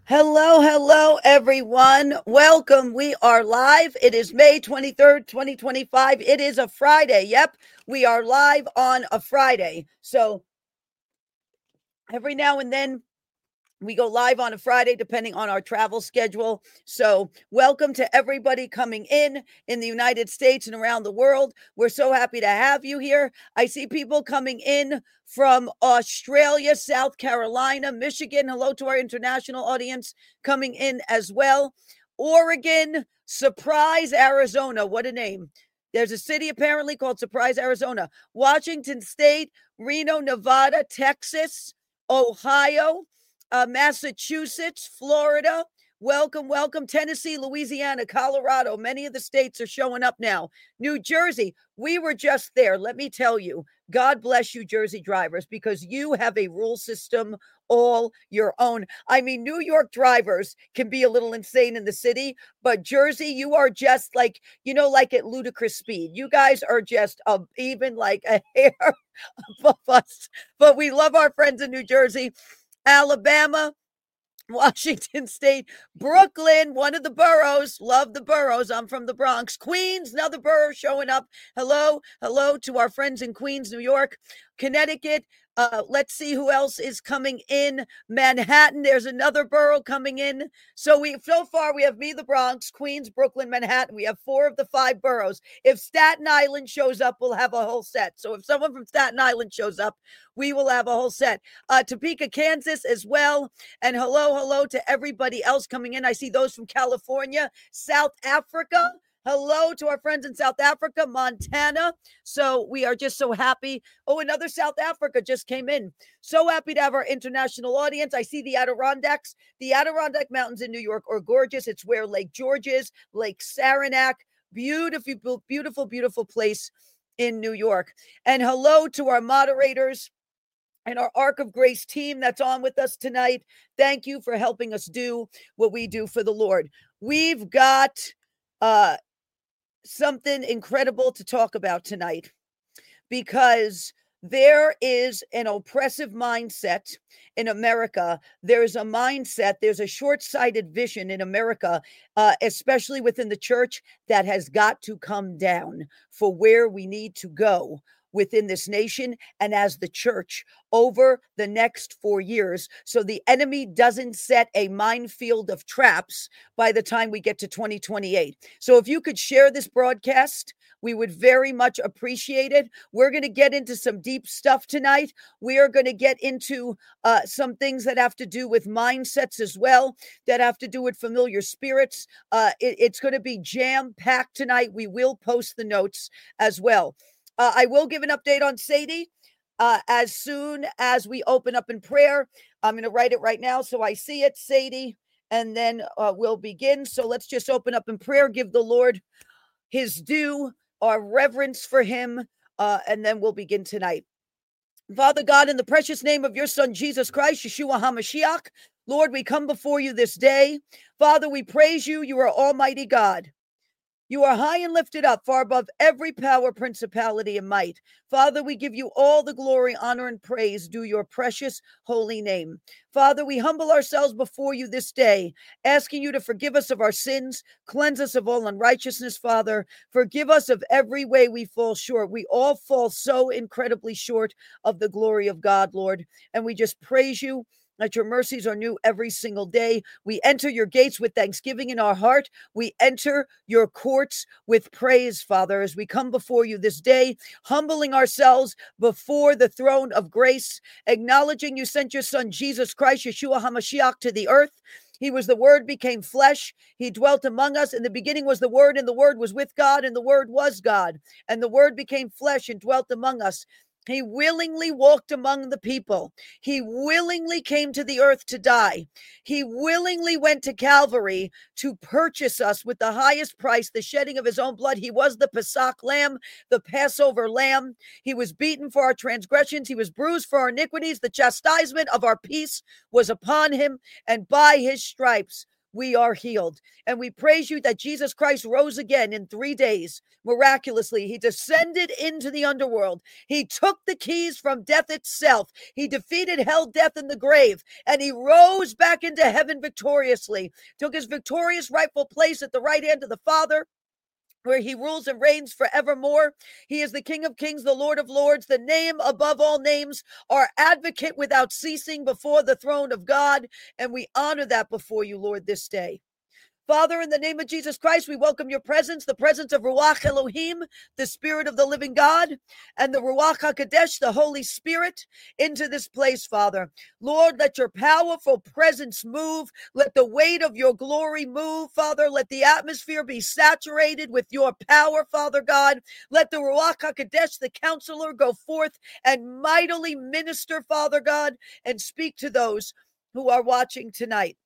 Hello, hello, everyone. Welcome. We are live. It is May 23rd, 2025. It is a Friday. Yep, we are live on a Friday. So every now and then we go live on a Friday, depending on our travel schedule. So, welcome to everybody coming in the United States and around the world. We're so happy to have you here. I see people coming in from Australia, South Carolina, Michigan. Hello to our international audience coming in as well. Oregon, Surprise, Arizona. What a name. There's a city apparently called Surprise, Arizona. Washington State, Reno, Nevada, Texas, Ohio, Massachusetts, Florida. Welcome, welcome. Tennessee, Louisiana, Colorado. Many of the states are showing up now. New Jersey, we were just there. Let me tell you, God bless you, Jersey drivers, because you have a rule system all your own. I mean, New York drivers can be a little insane in the city, but Jersey, you are just like, like at ludicrous speed. You guys are just even like a hair above us. But we love our friends in New Jersey. Alabama, Washington State, Brooklyn, one of the boroughs. Love the boroughs. I'm from the Bronx. Queens, another borough showing up. Hello, hello to our friends in Queens, New York. Connecticut. Let's see who else is coming in. Manhattan, there's another borough coming in. So far we have me, the Bronx, Queens, Brooklyn, Manhattan. We have 4 of the 5 boroughs. If Staten Island shows up, we'll have a whole set. So if someone from Staten Island shows up, we will have a whole set. Topeka, Kansas as well. And hello to everybody else coming in. I see those from California, South Africa. Hello to our friends in South Africa, Montana. So we are just so happy. Oh, another South Africa just came in. So happy to have our international audience. I see the Adirondacks. The Adirondack Mountains in New York are gorgeous. It's where Lake George is, Lake Saranac. Beautiful, beautiful, beautiful place in New York. And hello to our moderators and our Ark of Grace team that's on with us tonight. Thank you for helping us do what we do for the Lord. We've got something incredible to talk about tonight because there is an oppressive mindset in America. There's a mindset, there's a short-sighted vision in America, especially within the church, that has got to come down for where we need to go within this nation and as the church over the next 4 years, so the enemy doesn't set a minefield of traps by the time we get to 2028. So if you could share this broadcast, we would very much appreciate it. We're going to get into some deep stuff tonight. We are going to get into some things that have to do with mindsets as well, that have to do with familiar spirits. It's going to be jam-packed tonight. We will post the notes as well. I will give an update on Sadie as soon as we open up in prayer. I'm going to write it right now so I see it, Sadie, and then we'll begin. So let's just open up in prayer, give the Lord his due, our reverence for him, and then we'll begin tonight. Father God, in the precious name of your Son, Jesus Christ, Yeshua HaMashiach, Lord, we come before you this day. Father, we praise you. You are Almighty God. You are high and lifted up, far above every power, principality, and might. Father, we give you all the glory, honor, and praise due your precious holy name. Father, we humble ourselves before you this day, asking you to forgive us of our sins, cleanse us of all unrighteousness, Father. Forgive us of every way we fall short. We all fall so incredibly short of the glory of God, Lord. And we just praise you that your mercies are new every single day. We enter your gates with thanksgiving in our heart. We enter your courts with praise, Father, as we come before you this day, humbling ourselves before the throne of grace, acknowledging you sent your Son, Jesus Christ, Yeshua HaMashiach, to the earth. He was the Word, became flesh. He dwelt among us. In the beginning was the Word, and the Word was with God, and the Word was God. And the Word became flesh and dwelt among us. He willingly walked among the people. He willingly came to the earth to die. He willingly went to Calvary to purchase us with the highest price, the shedding of his own blood. He was the Pesach lamb, the Passover lamb. He was beaten for our transgressions. He was bruised for our iniquities. The chastisement of our peace was upon him, and by his stripes we are healed. And we praise you that Jesus Christ rose again in 3 days. Miraculously, he descended into the underworld. He took the keys from death itself. He defeated hell, death, and the grave, and he rose back into heaven victoriously, took his victorious rightful place at the right hand of the Father, where he rules and reigns forevermore. He is the King of Kings, the Lord of Lords, the name above all names, our advocate without ceasing before the throne of God. And we honor that before you, Lord, this day. Father, in the name of Jesus Christ, we welcome your presence, the presence of Ruach Elohim, the Spirit of the living God, and the Ruach HaKodesh, the Holy Spirit, into this place, Father. Lord, let your powerful presence move. Let the weight of your glory move, Father. Let the atmosphere be saturated with your power, Father God. Let the Ruach HaKodesh, the counselor, go forth and mightily minister, Father God, and speak to those who are watching tonight.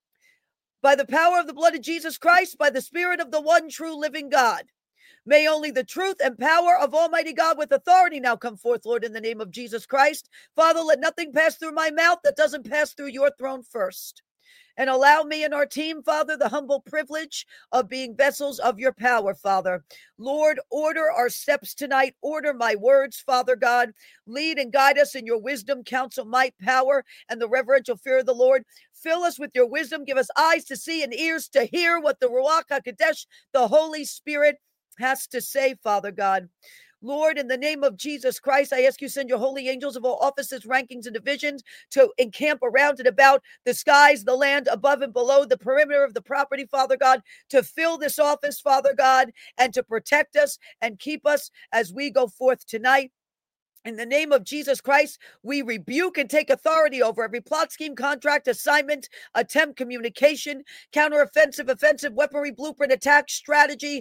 By the power of the blood of Jesus Christ, by the Spirit of the one true living God, may only the truth and power of Almighty God with authority now come forth, Lord, in the name of Jesus Christ. Father, let nothing pass through my mouth that doesn't pass through your throne first. And allow me and our team, Father, the humble privilege of being vessels of your power, Father. Lord, order our steps tonight. Order my words, Father God. Lead and guide us in your wisdom, counsel, might, power, and the reverential fear of the Lord. Fill us with your wisdom. Give us eyes to see and ears to hear what the Ruach HaKodesh, the Holy Spirit, has to say, Father God. Lord, in the name of Jesus Christ, I ask you send your holy angels of all offices, rankings, and divisions to encamp around and about the skies, the land, above and below, the perimeter of the property, Father God, to fill this office, Father God, and to protect us and keep us as we go forth tonight. In the name of Jesus Christ, we rebuke and take authority over every plot, scheme, contract, assignment, attempt, communication, counteroffensive, offensive, weaponry, blueprint, attack, strategy,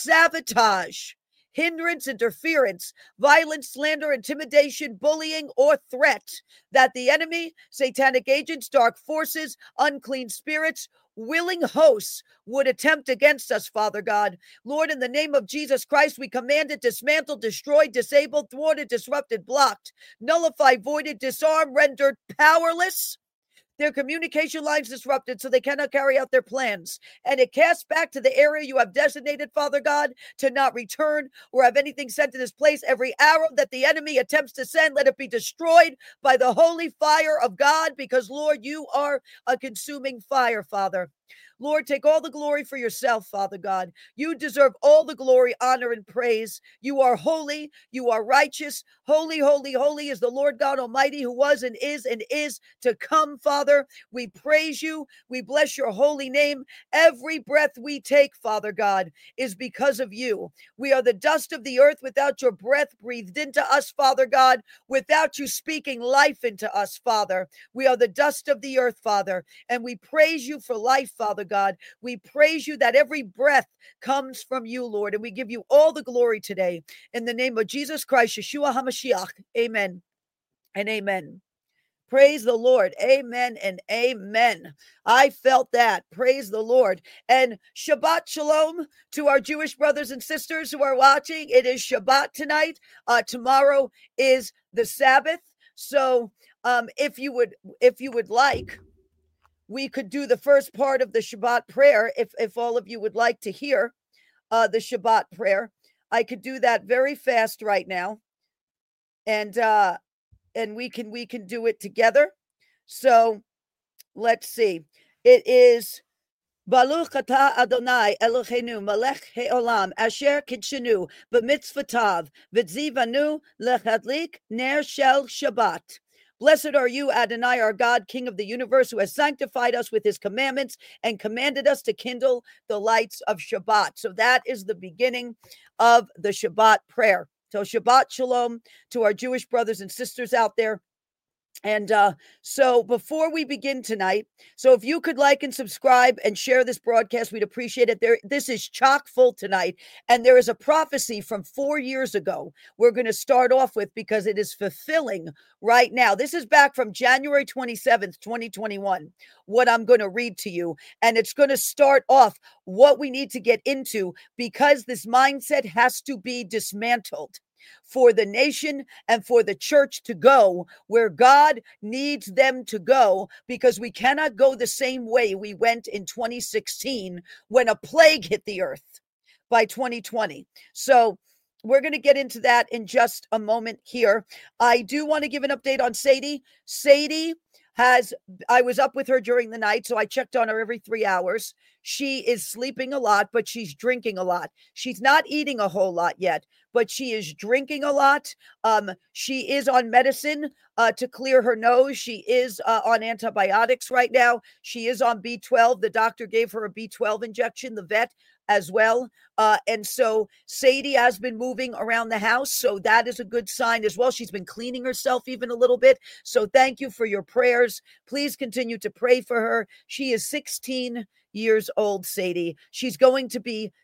sabotage, hindrance, interference, violence, slander, intimidation, bullying, or threat that the enemy, satanic agents, dark forces, unclean spirits, willing hosts would attempt against us, Father God. Lord, in the name of Jesus Christ, we command it dismantled, destroyed, disabled, thwarted, disrupted, blocked, nullified, voided, disarmed, rendered powerless. Their communication lines disrupted so they cannot carry out their plans. And it casts back to the area you have designated, Father God, to not return or have anything sent to this place. Every arrow that the enemy attempts to send, let it be destroyed by the holy fire of God, because, Lord, you are a consuming fire, Father. Lord, take all the glory for yourself, Father God. You deserve all the glory, honor, and praise. You are holy. You are righteous. Holy, holy, holy is the Lord God Almighty, who was and is to come, Father. We praise you. We bless your holy name. Every breath we take, Father God, is because of you. We are the dust of the earth without your breath breathed into us, Father God, without you speaking life into us, Father. We are the dust of the earth, Father, and we praise you for life, Father God. We praise you that every breath comes from you, Lord, and we give you all the glory today. In the name of Jesus Christ, Yeshua HaMashiach, amen and amen. Praise the Lord. Amen and amen. I felt that. Praise the Lord. And Shabbat Shalom to our Jewish brothers and sisters who are watching. It is Shabbat tonight. Tomorrow is the Sabbath. So if you would like, we could do the first part of the Shabbat prayer if all of you would like to hear the Shabbat prayer. I could do that very fast right now. And we can do it together. So let's see. It is Baruch atah Adonai Eloheinu melech haolam asher kidshenu b'mitzvotav v'tzivanu lechadlik ner shel Shabbat. Blessed are you, Adonai, our God, King of the universe, who has sanctified us with his commandments and commanded us to kindle the lights of Shabbat. So that is the beginning of the Shabbat prayer. So Shabbat Shalom to our Jewish brothers and sisters out there. And so before we begin tonight, so if you could like and subscribe and share this broadcast, we'd appreciate it. This is chock full tonight. And there is a prophecy from 4 years ago we're going to start off with because it is fulfilling right now. This is back from January 27th, 2021, what I'm going to read to you. And it's going to start off what we need to get into because this mindset has to be dismantled. for the nation and for the church to go where God needs them to go, because we cannot go the same way we went in 2016 when a plague hit the earth by 2020. So we're going to get into that in just a moment here. I do want to give an update on Sadie. Sadie I was up with her during the night, so I checked on her every 3 hours. She is sleeping a lot, but she's drinking a lot. She's not eating a whole lot yet, but she is drinking a lot. She is on medicine to clear her nose. She is on antibiotics right now. She is on B12. The doctor gave her a B12 injection, the vet as well. And so Sadie has been moving around the house. So that is a good sign as well. She's been cleaning herself even a little bit. So thank you for your prayers. Please continue to pray for her. She is 16 years old, Sadie. She's going to be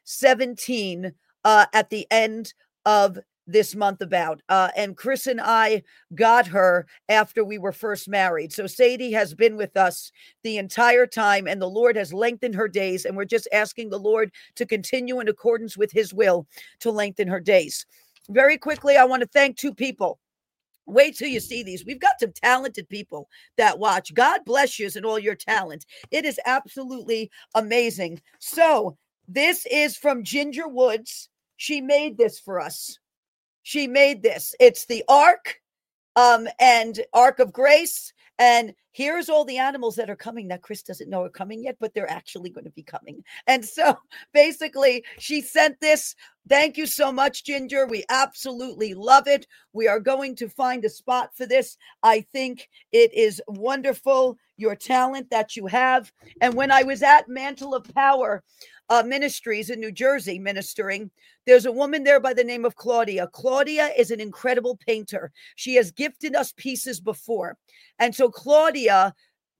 17 at the end of this month and Chris and I got her after we were first married. So Sadie has been with us the entire time, and the Lord has lengthened her days, and we're just asking the Lord to continue in accordance with his will to lengthen her days. Very quickly, I want to thank 2 people. Wait till you see these. We've got some talented people that watch. God bless you and all your talent. It is absolutely amazing. So this is from Ginger Woods. She made this for us. She made this. It's the Ark and Ark of Grace. And here's all the animals that are coming that Chris doesn't know are coming yet, but they're actually going to be coming. And so basically she sent this. Thank you so much, Ginger. We absolutely love it. We are going to find a spot for this. I think it is wonderful, your talent that you have. And when I was at Mantle of Power Ministries in New Jersey ministering, there's a woman there by the name of Claudia. Claudia is an incredible painter. She has gifted us pieces before. And so Claudia,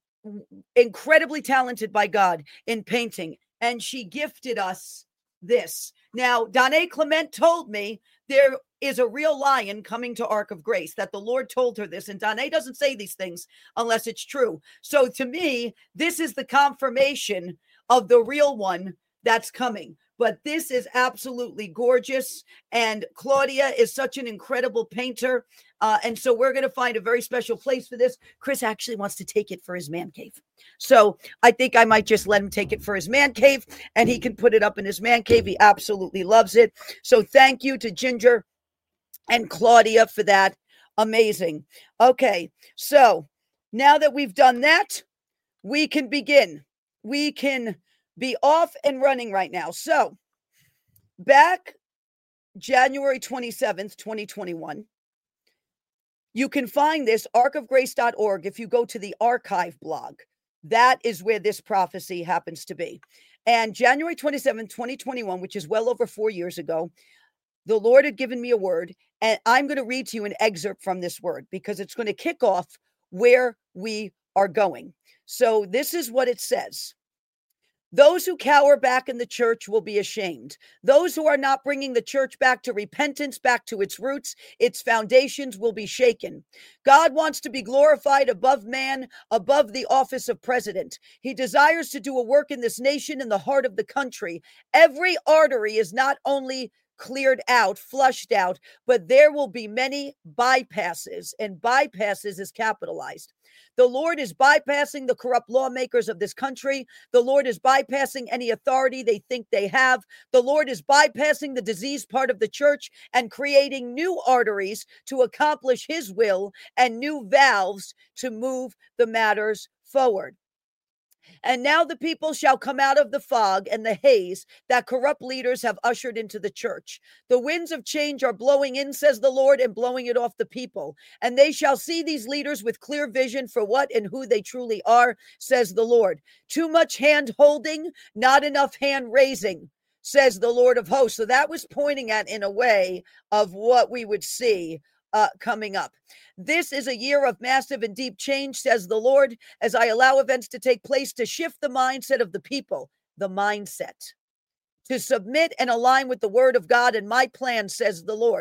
incredibly talented by God in painting, and she gifted us this. Now, Danae Clement told me there is a real lion coming to Ark of Grace, that the Lord told her this. And Danae doesn't say these things unless it's true. So to me, this is the confirmation of the real one that's coming. But this is absolutely gorgeous. And Claudia is such an incredible painter. And so we're going to find a very special place for this. Chris actually wants to take it for his man cave. So I think I might just let him take it for his man cave, and he can put it up in his man cave. He absolutely loves it. So thank you to Ginger and Claudia for that. Amazing. Okay. So now that we've done that, we can begin. We can be off and running right now. So back January 27th, 2021, you can find this arkofgrace.org. If you go to the archive blog, that is where this prophecy happens to be. And January 27th, 2021, which is well over 4 years ago, the Lord had given me a word, and I'm going to read to you an excerpt from this word because it's going to kick off where we are going. So this is what it says. Those who cower back in the church will be ashamed. Those who are not bringing the church back to repentance, back to its roots, its foundations will be shaken. God wants to be glorified above man, above the office of president. He desires to do a work in this nation, in the heart of the country. Every artery is not only cleared out, flushed out, but there will be many bypasses, and bypasses is capitalized. The Lord is bypassing the corrupt lawmakers of this country. The Lord is bypassing any authority they think they have. The Lord is bypassing the diseased part of the church and creating new arteries to accomplish his will and new valves to move the matters forward. And now the people shall come out of the fog and the haze that corrupt leaders have ushered into the church. The winds of change are blowing in, says the Lord, and blowing it off the people. And they shall see these leaders with clear vision for what and who they truly are, says the Lord. Too much hand holding, not enough hand raising, says the Lord of hosts. So that was pointing at, in a way, of what we would see coming up. This is a year of massive and deep change, says the Lord, as I allow events to take place to shift the mindset of the people, the mindset, to submit and align with the word of God and my plan, says the Lord.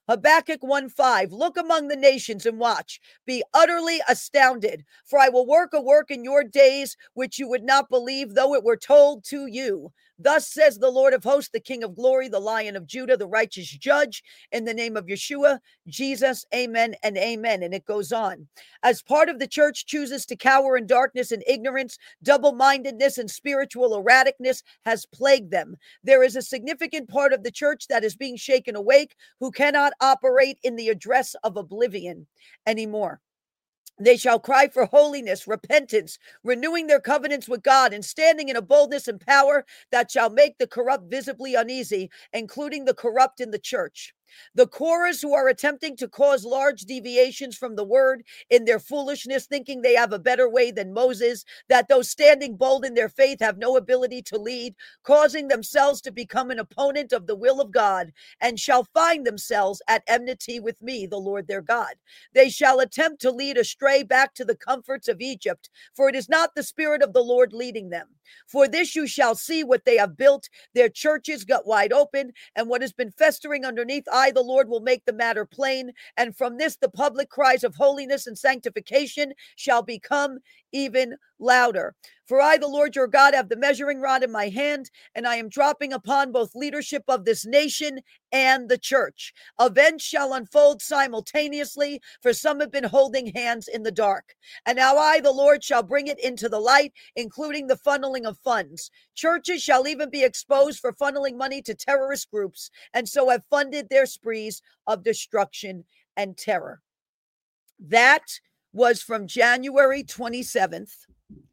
Habakkuk 1:5. Look among the nations and watch. Be utterly astounded, for I will work a work in your days which you would not believe, though it were told to you. Thus says the Lord of hosts, the King of glory, the Lion of Judah, the righteous judge, in the name of Yeshua, Jesus, amen and amen. And it goes on. As part of the church chooses to cower in darkness and ignorance, double-mindedness and spiritual erraticness has plagued them. There is a significant part of the church that is being shaken awake, who cannot operate in the address of oblivion anymore. They shall cry for holiness, repentance, renewing their covenants with God, and standing in a boldness and power that shall make the corrupt visibly uneasy, including the corrupt in the church. The Korahs who are attempting to cause large deviations from the word in their foolishness, thinking they have a better way than Moses, that those standing bold in their faith have no ability to lead, causing themselves to become an opponent of the will of God, and shall find themselves at enmity with me, the Lord their God. They shall attempt to lead astray back to the comforts of Egypt, for it is not the Spirit of the Lord leading them. For this you shall see what they have built. Their churches got wide open, and what has been festering underneath, I, the Lord, will make the matter plain. And from this, the public cries of holiness and sanctification shall become even louder. For I, the Lord your God, have the measuring rod in my hand, and I am dropping upon both leadership of this nation and the church. Events shall unfold simultaneously, for some have been holding hands in the dark. And now I, the Lord, shall bring it into the light, including the funneling of funds. Churches shall even be exposed for funneling money to terrorist groups, and so have funded their sprees of destruction and terror. That was from January 27th,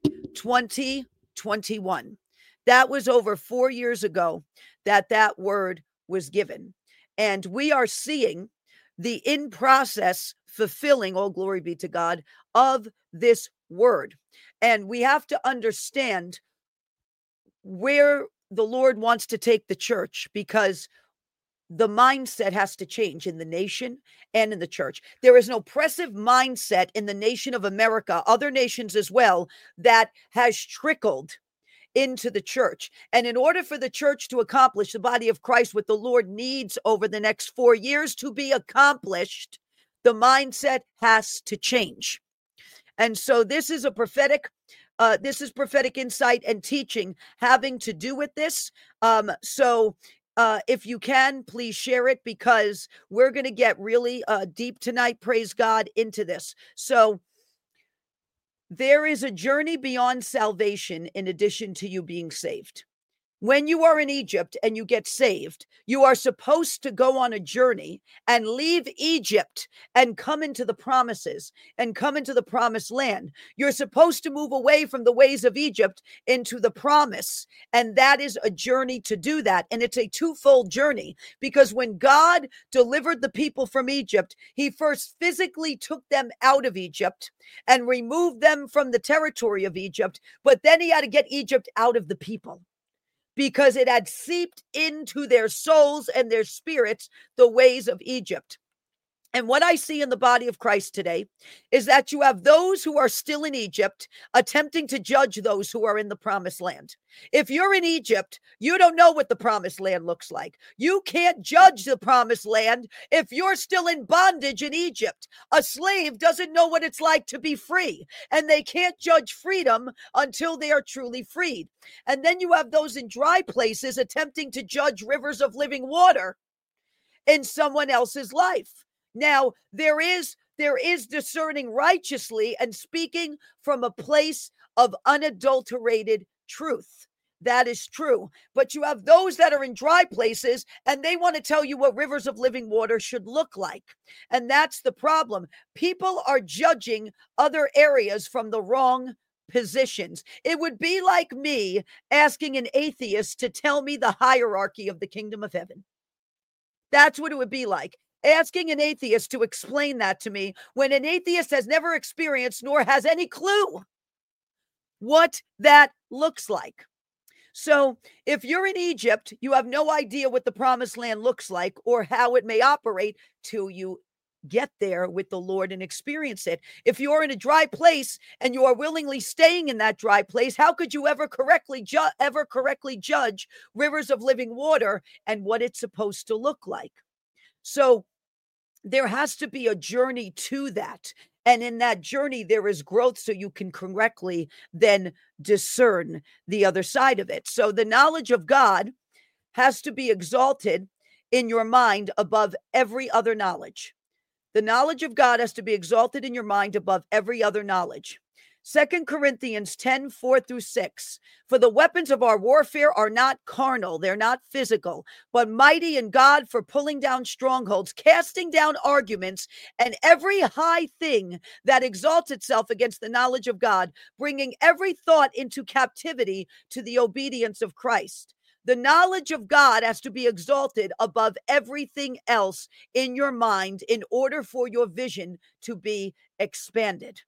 2021. That was over 4 years ago that word was given. And we are seeing the in process fulfilling, all glory be to God, of this word. And we have to understand where the Lord wants to take the church, because the mindset has to change in the nation and in the church. There is an oppressive mindset in the nation of America, other nations as well, that has trickled into the church. And in order for the church to accomplish, the body of Christ, what the Lord needs over the next 4 years to be accomplished, the mindset has to change. And so this is prophetic insight and teaching having to do with this. If you can, please share it, because we're going to get really deep tonight, praise God, into this. So there is a journey beyond salvation in addition to you being saved. When you are in Egypt and you get saved, you are supposed to go on a journey and leave Egypt and come into the promises and come into the promised land. You're supposed to move away from the ways of Egypt into the promise. And that is a journey to do that. And it's a twofold journey, because when God delivered the people from Egypt, he first physically took them out of Egypt and removed them from the territory of Egypt. But then he had to get Egypt out of the people, because it had seeped into their souls and their spirits the ways of Egypt. And what I see in the body of Christ today is that you have those who are still in Egypt attempting to judge those who are in the promised land. If you're in Egypt, you don't know what the promised land looks like. You can't judge the promised land if you're still in bondage in Egypt. A slave doesn't know what it's like to be free, and they can't judge freedom until they are truly freed. And then you have those in dry places attempting to judge rivers of living water in someone else's life. Now, there is discerning righteously and speaking from a place of unadulterated truth. That is true. But you have those that are in dry places, and they want to tell you what rivers of living water should look like. And that's the problem. People are judging other areas from the wrong positions. It would be like me asking an atheist to tell me the hierarchy of the kingdom of heaven. That's what it would be like. Asking an atheist to explain that to me, when an atheist has never experienced nor has any clue what that looks like. So if you're in Egypt, you have no idea what the promised land looks like or how it may operate till you get there with the Lord and experience it. If you're in a dry place and you are willingly staying in that dry place, how could you ever correctly judge rivers of living water and what it's supposed to look like? So there has to be a journey to that. And in that journey, there is growth so you can correctly then discern the other side of it. So the knowledge of God has to be exalted in your mind above every other knowledge. The knowledge of God has to be exalted in your mind above every other knowledge. 2 Corinthians 10:4-6. For the weapons of our warfare are not carnal, they're not physical, but mighty in God for pulling down strongholds, casting down arguments, and every high thing that exalts itself against the knowledge of God, bringing every thought into captivity to the obedience of Christ. The knowledge of God has to be exalted above everything else in your mind in order for your vision to be expanded.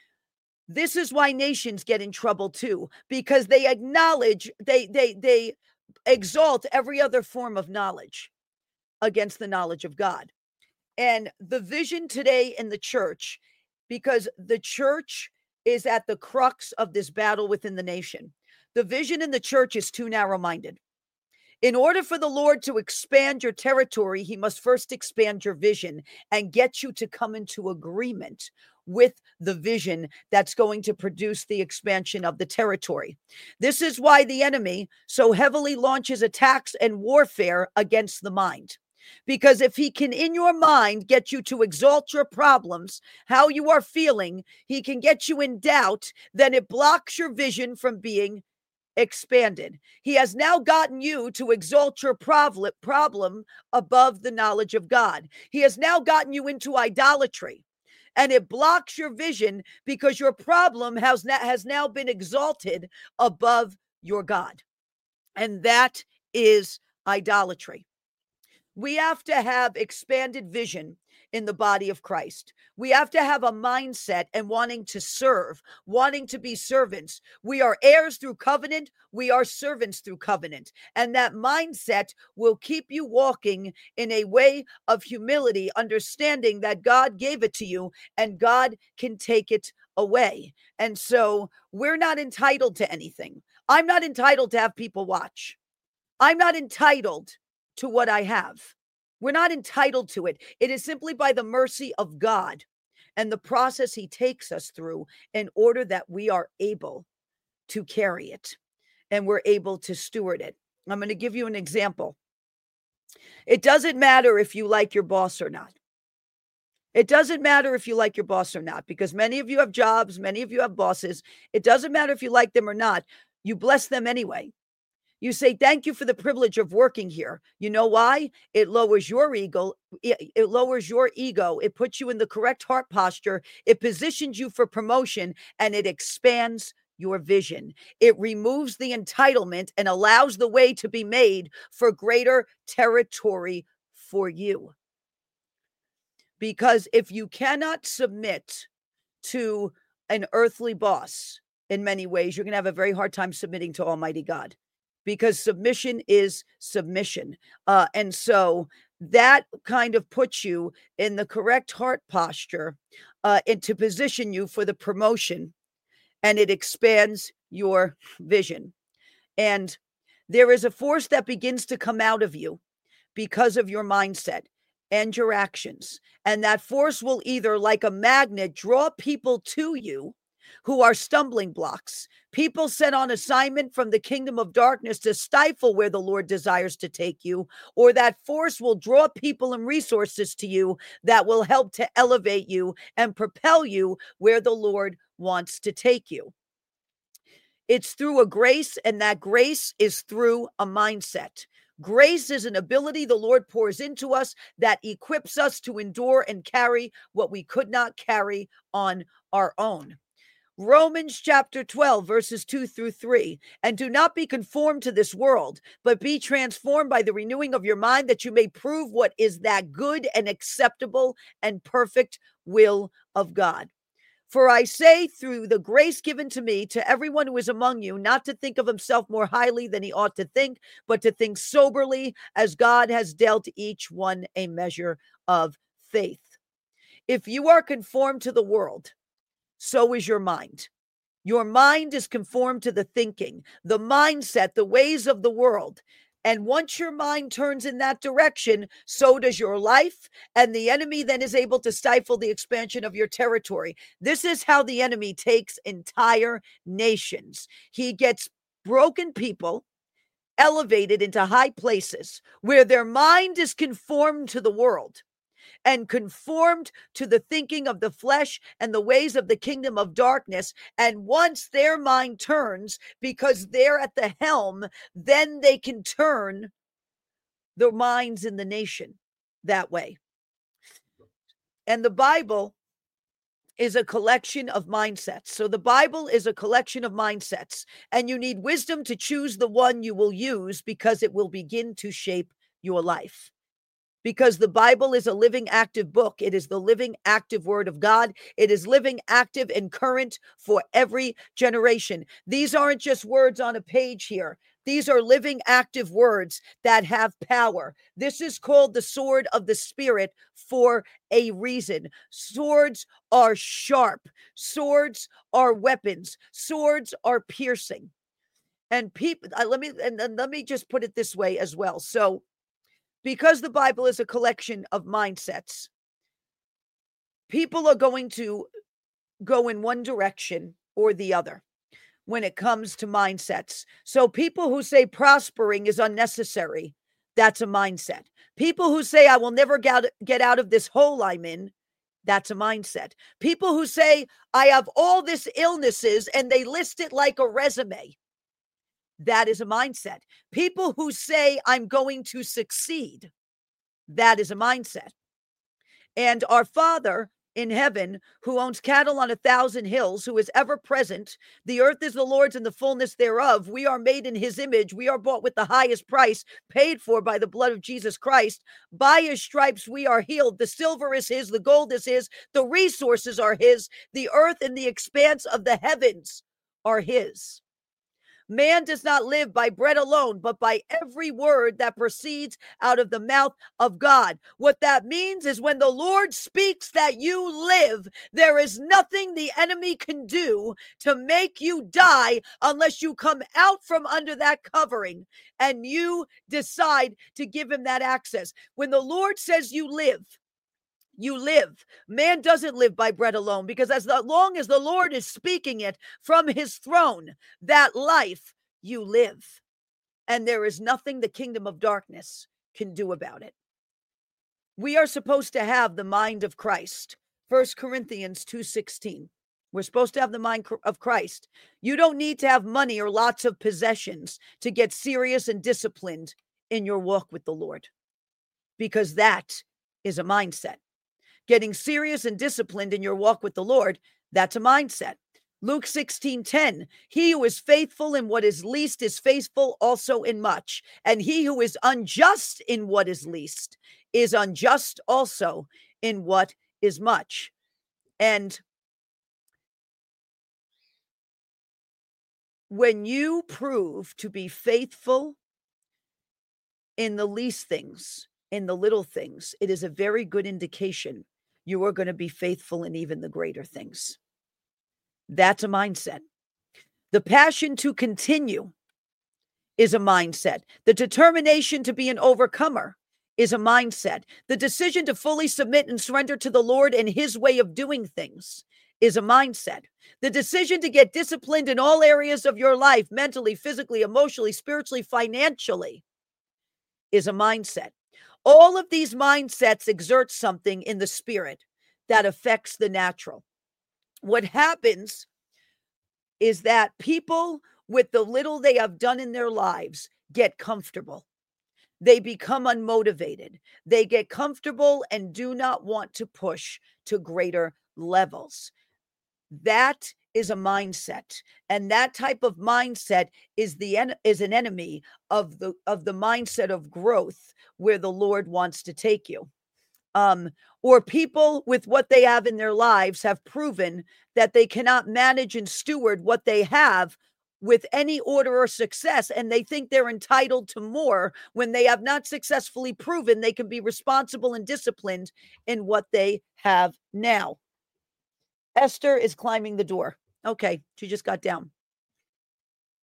This is why nations get in trouble too, because they acknowledge, they exalt every other form of knowledge against the knowledge of God. And the vision today in the church, because the church is at the crux of this battle within the nation, the vision in the church is too narrow-minded. In order for the Lord to expand your territory, he must first expand your vision and get you to come into agreement with the vision that's going to produce the expansion of the territory. This is why the enemy so heavily launches attacks and warfare against the mind. Because if he can, in your mind, get you to exalt your problems, how you are feeling, he can get you in doubt, then it blocks your vision from being expanded. He has now gotten you to exalt your problem above the knowledge of God. He has now gotten you into idolatry, and it blocks your vision because your problem has now been exalted above your God. And that is idolatry. We have to have expanded vision in the body of Christ. We have to have a mindset and wanting to serve, wanting to be servants. We are heirs through covenant. We are servants through covenant. And that mindset will keep you walking in a way of humility, understanding that God gave it to you and God can take it away. And so we're not entitled to anything. I'm not entitled to have people watch. I'm not entitled to what I have. We're not entitled to it. It is simply by the mercy of God and the process he takes us through in order that we are able to carry it and we're able to steward it. I'm going to give you an example. It doesn't matter if you like your boss or not. It doesn't matter if you like your boss or not, because many of you have jobs, many of you have bosses. It doesn't matter if you like them or not. You bless them anyway. You say, thank you for the privilege of working here. You know why? It lowers your ego. It lowers your ego. It puts you in the correct heart posture. It positions you for promotion, and it expands your vision. It removes the entitlement and allows the way to be made for greater territory for you. Because if you cannot submit to an earthly boss in many ways, you're going to have a very hard time submitting to Almighty God. Because submission is submission. And so that kind of puts you in the correct heart posture and to position you for the promotion, and it expands your vision. And there is a force that begins to come out of you because of your mindset and your actions. And that force will either, like a magnet, draw people to you who are stumbling blocks, people sent on assignment from the kingdom of darkness to stifle where the Lord desires to take you, or that force will draw people and resources to you that will help to elevate you and propel you where the Lord wants to take you. It's through a grace, and that grace is through a mindset. Grace is an ability the Lord pours into us that equips us to endure and carry what we could not carry on our own. Romans chapter 12, verses 2-3. And do not be conformed to this world, but be transformed by the renewing of your mind, that you may prove what is that good and acceptable and perfect will of God. For I say, through the grace given to me, to everyone who is among you, not to think of himself more highly than he ought to think, but to think soberly, as God has dealt each one a measure of faith. If you are conformed to the world, so is your mind. Your mind is conformed to the thinking, the mindset, the ways of the world. And once your mind turns in that direction, so does your life. And the enemy then is able to stifle the expansion of your territory. This is how the enemy takes entire nations. He gets broken people elevated into high places where their mind is conformed to the world and conformed to the thinking of the flesh and the ways of the kingdom of darkness. And once their mind turns, because they're at the helm, then they can turn the minds in the nation that way. And the Bible is a collection of mindsets. So the Bible is a collection of mindsets, and you need wisdom to choose the one you will use, because it will begin to shape your life. Because the Bible is a living, active book. It is the living, active word of God. It is living, active, and current for every generation. These aren't just words on a page here. These are living, active words that have power. This is called the sword of the Spirit for a reason. Swords are sharp. Swords are weapons. Swords are piercing. And people, let me just put it this way as well. So, because the Bible is a collection of mindsets, people are going to go in one direction or the other when it comes to mindsets. So people who say prospering is unnecessary, that's a mindset. People who say, I will never get out of this hole I'm in, that's a mindset. People who say, I have all these illnesses, and they list it like a resume, that is a mindset. People who say, I'm going to succeed, that is a mindset. And our Father in heaven, who owns cattle on 1,000 hills, who is ever present, the earth is the Lord's and the fullness thereof. We are made in his image. We are bought with the highest price, paid for by the blood of Jesus Christ. By his stripes we are healed. The silver is his, the gold is his, the resources are his, the earth and the expanse of the heavens are his. Man does not live by bread alone, but by every word that proceeds out of the mouth of God. What that means is when the Lord speaks that you live, there is nothing the enemy can do to make you die unless you come out from under that covering and you decide to give him that access. When the Lord says you live, you live. Man doesn't live by bread alone, because as long as the Lord is speaking it from his throne, that life, you live. And there is nothing the kingdom of darkness can do about it. We are supposed to have the mind of Christ. 1 Corinthians 2:16. We're supposed to have the mind of Christ. You don't need to have money or lots of possessions to get serious and disciplined in your walk with the Lord, because that is a mindset. Getting serious and disciplined in your walk with the Lord, that's a mindset. Luke 16:10, he who is faithful in what is least is faithful also in much. And he who is unjust in what is least is unjust also in what is much. And when you prove to be faithful in the least things, in the little things, it is a very good indication you are going to be faithful in even the greater things. That's a mindset. The passion to continue is a mindset. The determination to be an overcomer is a mindset. The decision to fully submit and surrender to the Lord and his way of doing things is a mindset. The decision to get disciplined in all areas of your life, mentally, physically, emotionally, spiritually, financially, is a mindset. All of these mindsets exert something in the spirit that affects the natural. What happens is that people, with the little they have done in their lives, get comfortable. They become unmotivated. They get comfortable and do not want to push to greater levels. That is a mindset, and that type of mindset is an enemy of the mindset of growth, where the Lord wants to take you. Or people with what they have in their lives have proven that they cannot manage and steward what they have with any order or success, and they think they're entitled to more when they have not successfully proven they can be responsible and disciplined in what they have now. Esther is climbing the door. Okay, she just got down.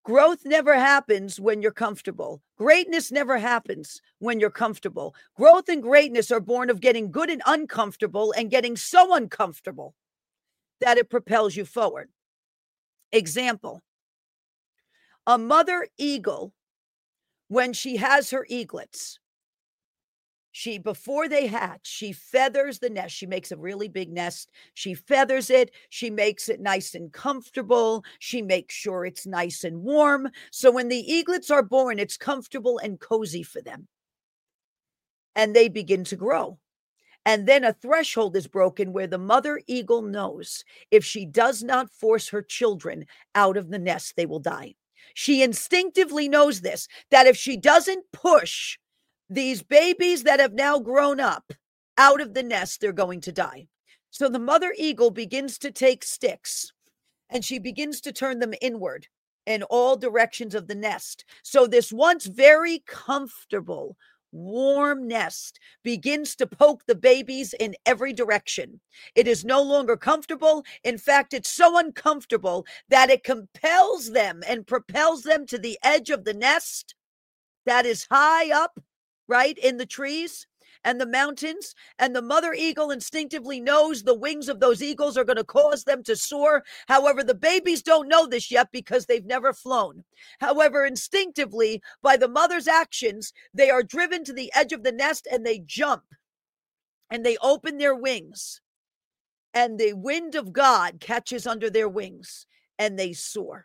Growth never happens when you're comfortable. Greatness never happens when you're comfortable. Growth and greatness are born of getting good and uncomfortable and getting so uncomfortable that it propels you forward. Example, a mother eagle, when she has her eaglets, before they hatch, she feathers the nest. She makes a really big nest. She feathers it. She makes it nice and comfortable. She makes sure it's nice and warm. So when the eaglets are born, it's comfortable and cozy for them. And they begin to grow. And then a threshold is broken where the mother eagle knows if she does not force her children out of the nest, they will die. She instinctively knows this, that if she doesn't push these babies that have now grown up out of the nest, they're going to die. So the mother eagle begins to take sticks and she begins to turn them inward in all directions of the nest. So this once very comfortable, warm nest begins to poke the babies in every direction. It is no longer comfortable. In fact, it's so uncomfortable that it compels them and propels them to the edge of the nest that is high up, right, in the trees and the mountains. And the mother eagle instinctively knows the wings of those eagles are going to cause them to soar. However, the babies don't know this yet because they've never flown. However, instinctively, by the mother's actions, they are driven to the edge of the nest and they jump and they open their wings. And the wind of God catches under their wings and they soar.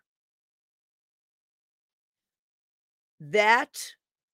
That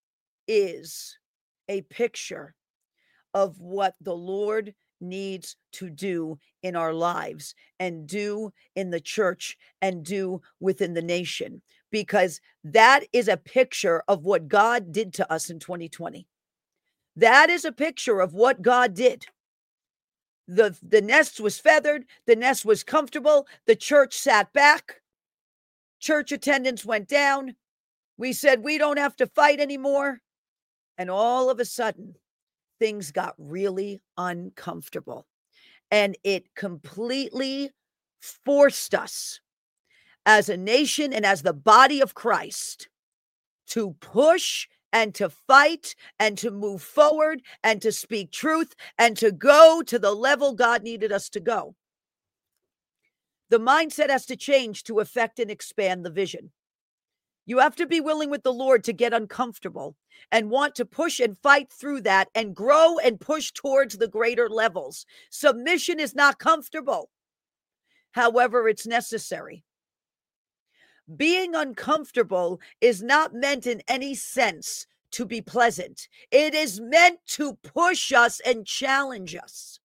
is a picture of what the Lord needs to do in our lives and do in the church and do within the nation, because that is a picture of what God did to us in 2020. That is a picture of what God did. The nest was feathered, the nest was comfortable, the church sat back, church attendance went down. We said, we don't have to fight anymore. And all of a sudden, things got really uncomfortable. And it completely forced us as a nation and as the body of Christ to push and to fight and to move forward and to speak truth and to go to the level God needed us to go. The mindset has to change to affect and expand the vision. You have to be willing with the Lord to get uncomfortable and want to push and fight through that and grow and push towards the greater levels. Submission is not comfortable. However, it's necessary. Being uncomfortable is not meant in any sense to be pleasant. It is meant to push us and challenge us.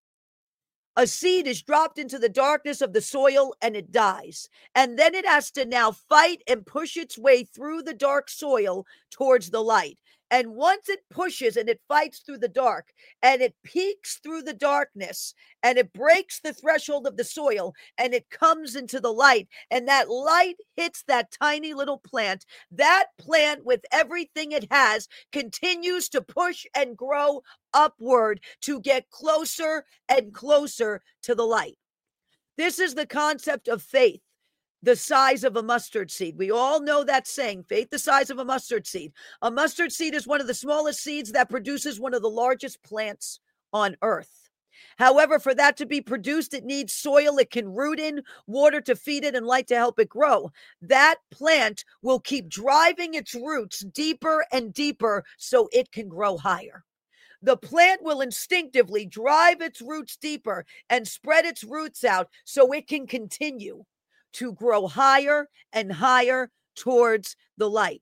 A seed is dropped into the darkness of the soil and it dies. And then it has to now fight and push its way through the dark soil towards the light. And once it pushes and it fights through the dark and it peeks through the darkness and it breaks the threshold of the soil and it comes into the light, and that light hits that tiny little plant, that plant with everything it has continues to push and grow upward to get closer and closer to the light. This is the concept of faith, the size of a mustard seed. We all know that saying, faith the size of a mustard seed. A mustard seed is one of the smallest seeds that produces one of the largest plants on earth. However, for that to be produced, it needs soil it can root in, water to feed it, and light to help it grow. That plant will keep driving its roots deeper and deeper so it can grow higher. The plant will instinctively drive its roots deeper and spread its roots out so it can continue to grow higher and higher towards the light.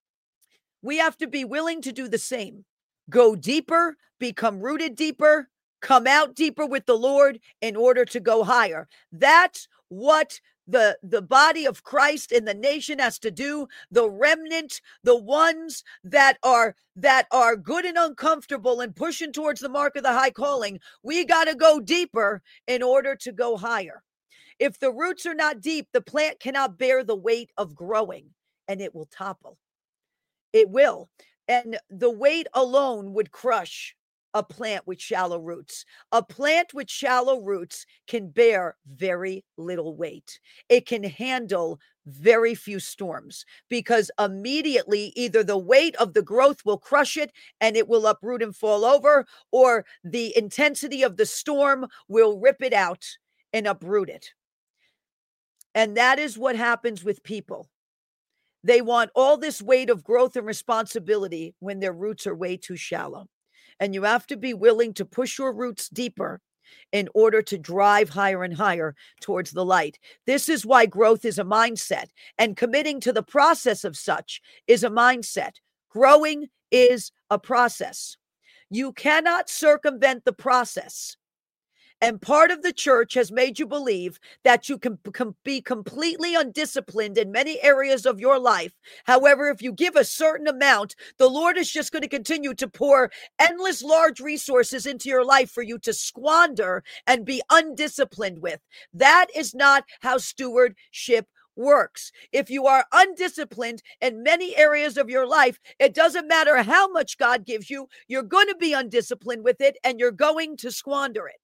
We have to be willing to do the same. Go deeper, become rooted deeper, come out deeper with the Lord in order to go higher. That's what the body of Christ in the nation has to do. The remnant, the ones that are good and uncomfortable and pushing towards the mark of the high calling, we got to go deeper in order to go higher. If the roots are not deep, the plant cannot bear the weight of growing and it will topple. It will. And the weight alone would crush a plant with shallow roots. A plant with shallow roots can bear very little weight. It can handle very few storms, because immediately either the weight of the growth will crush it and it will uproot and fall over, or the intensity of the storm will rip it out and uproot it. And that is what happens with people. They want all this weight of growth and responsibility when their roots are way too shallow. And you have to be willing to push your roots deeper in order to drive higher and higher towards the light. This is why growth is a mindset, and committing to the process of such is a mindset. Growing is a process. You cannot circumvent the process. And part of the church has made you believe that you can be completely undisciplined in many areas of your life. However, if you give a certain amount, the Lord is just going to continue to pour endless large resources into your life for you to squander and be undisciplined with. That is not how stewardship works. If you are undisciplined in many areas of your life, it doesn't matter how much God gives you, you're going to be undisciplined with it and you're going to squander it.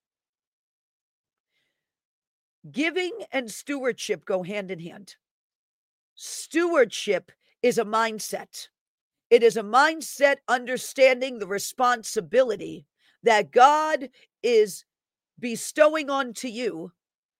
Giving and stewardship go hand in hand. Stewardship is a mindset. It is a mindset understanding the responsibility that God is bestowing onto you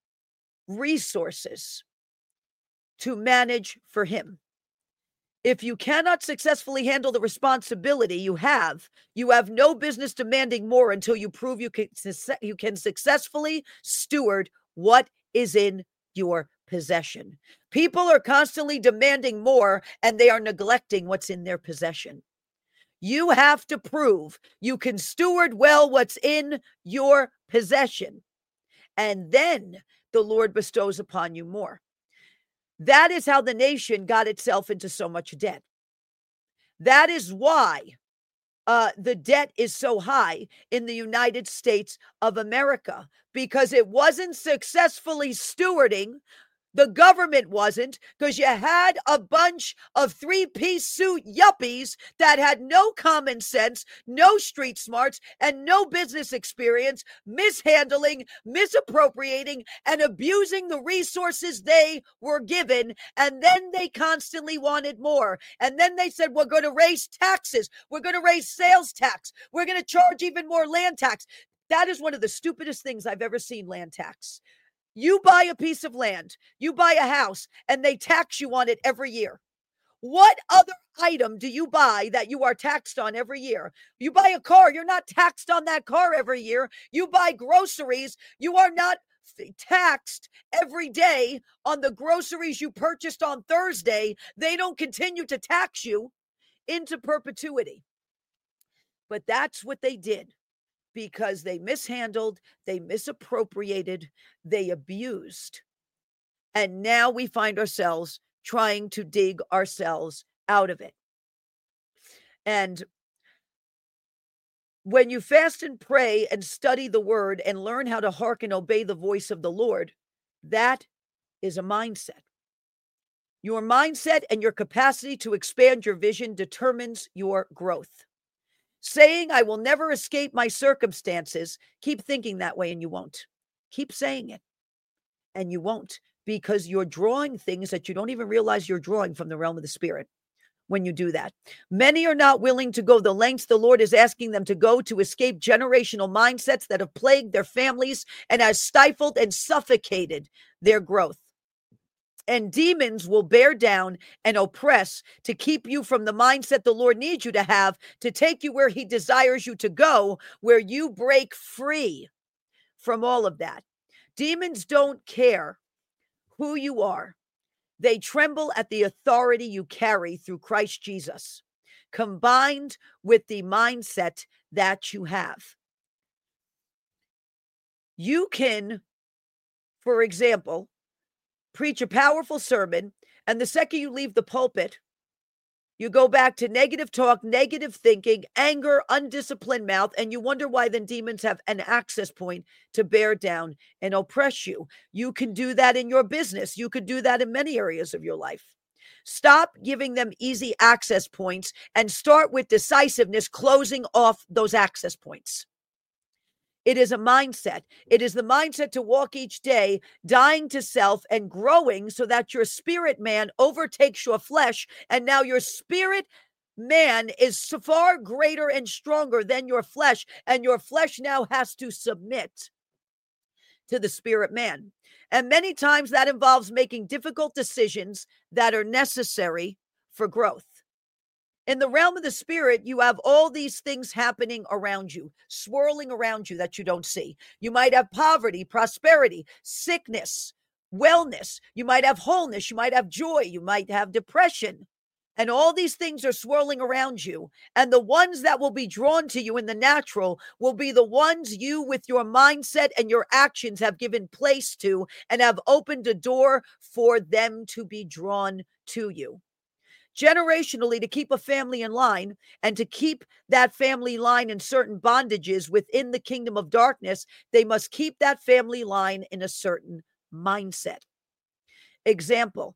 resources to manage for Him. If you cannot successfully handle the responsibility you have no business demanding more until you prove you can successfully steward what is in your possession. People are constantly demanding more and they are neglecting what's in their possession. You have to prove you can steward well what's in your possession, and then the Lord bestows upon you more. That is how the nation got itself into so much debt. That is why the debt is so high in the United States of America, because it wasn't successfully stewarding. The government wasn't, because you had a bunch of three-piece suit yuppies that had no common sense, no street smarts, and no business experience, mishandling, misappropriating, and abusing the resources they were given. And then they constantly wanted more. And then they said, we're going to raise taxes. We're going to raise sales tax. We're going to charge even more land tax. That is one of the stupidest things I've ever seen, land tax. You buy a piece of land, you buy a house, and they tax you on it every year. What other item do you buy that you are taxed on every year? You buy a car, you're not taxed on that car every year. You buy groceries, you are not taxed every day on the groceries you purchased on Thursday. They don't continue to tax you into perpetuity. But that's what they did, because they mishandled, they misappropriated, they abused. And now we find ourselves trying to dig ourselves out of it. And when you fast and pray and study the word and learn how to hearken and obey the voice of the Lord, that is a mindset. Your mindset and your capacity to expand your vision determines your growth. Saying, I will never escape my circumstances, keep thinking that way and you won't. Keep saying it and you won't, because you're drawing things that you don't even realize you're drawing from the realm of the spirit when you do that. Many are not willing to go the lengths the Lord is asking them to go to escape generational mindsets that have plagued their families and has stifled and suffocated their growth. And demons will bear down and oppress to keep you from the mindset the Lord needs you to have, to take you where He desires you to go, where you break free from all of that. Demons don't care who you are. They tremble at the authority you carry through Christ Jesus, combined with the mindset that you have. You can, for example, preach a powerful sermon, and the second you leave the pulpit, you go back to negative talk, negative thinking, anger, undisciplined mouth, and you wonder why then demons have an access point to bear down and oppress you. You can do that in your business. You could do that in many areas of your life. Stop giving them easy access points and start with decisiveness, closing off those access points. It is a mindset. It is the mindset to walk each day, dying to self and growing so that your spirit man overtakes your flesh. And now your spirit man is far greater and stronger than your flesh. And your flesh now has to submit to the spirit man. And many times that involves making difficult decisions that are necessary for growth. In the realm of the spirit, you have all these things happening around you, swirling around you that you don't see. You might have poverty, prosperity, sickness, wellness. You might have wholeness. You might have joy. You might have depression. And all these things are swirling around you. And the ones that will be drawn to you in the natural will be the ones you, with your mindset and your actions, have given place to and have opened a door for them to be drawn to you. Generationally, to keep a family in line and to keep that family line in certain bondages within the kingdom of darkness, they must keep that family line in a certain mindset. Example: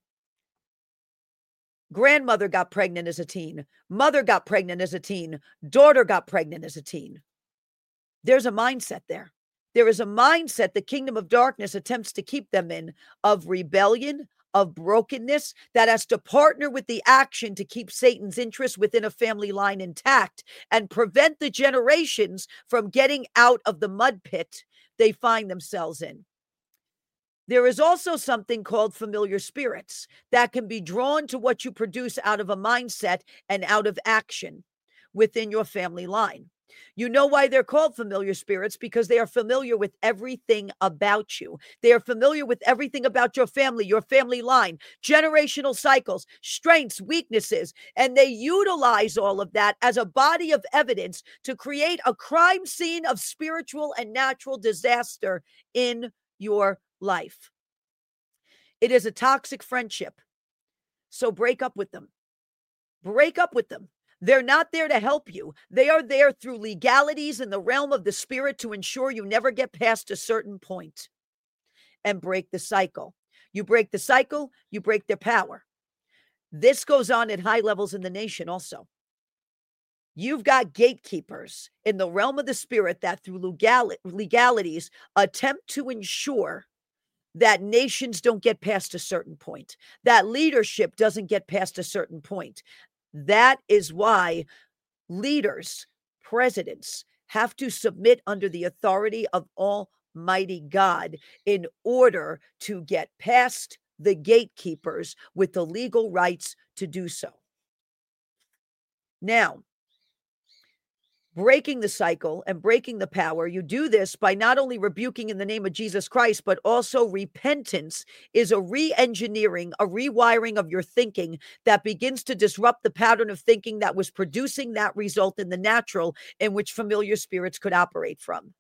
grandmother got pregnant as a teen, mother got pregnant as a teen, daughter got pregnant as a teen. There's a mindset there. There is a mindset the kingdom of darkness attempts to keep them in, of rebellion, of brokenness, that has to partner with the action to keep Satan's interest within a family line intact and prevent the generations from getting out of the mud pit they find themselves in. There is also something called familiar spirits that can be drawn to what you produce out of a mindset and out of action within your family line. You know why they're called familiar spirits? Because they are familiar with everything about you. They are familiar with everything about your family line, generational cycles, strengths, weaknesses, and they utilize all of that as a body of evidence to create a crime scene of spiritual and natural disaster in your life. It is a toxic friendship. So break up with them. Break up with them. They're not there to help you. They are there through legalities in the realm of the spirit to ensure you never get past a certain point and break the cycle. You break the cycle, you break their power. This goes on at high levels in the nation also. You've got gatekeepers in the realm of the spirit that through legalities attempt to ensure that nations don't get past a certain point, that leadership doesn't get past a certain point. That is why leaders, presidents, have to submit under the authority of Almighty God in order to get past the gatekeepers with the legal rights to do so. Now, breaking the cycle and breaking the power, you do this by not only rebuking in the name of Jesus Christ, but also repentance is a re-engineering, a rewiring of your thinking that begins to disrupt the pattern of thinking that was producing that result in the natural in which familiar spirits could operate from.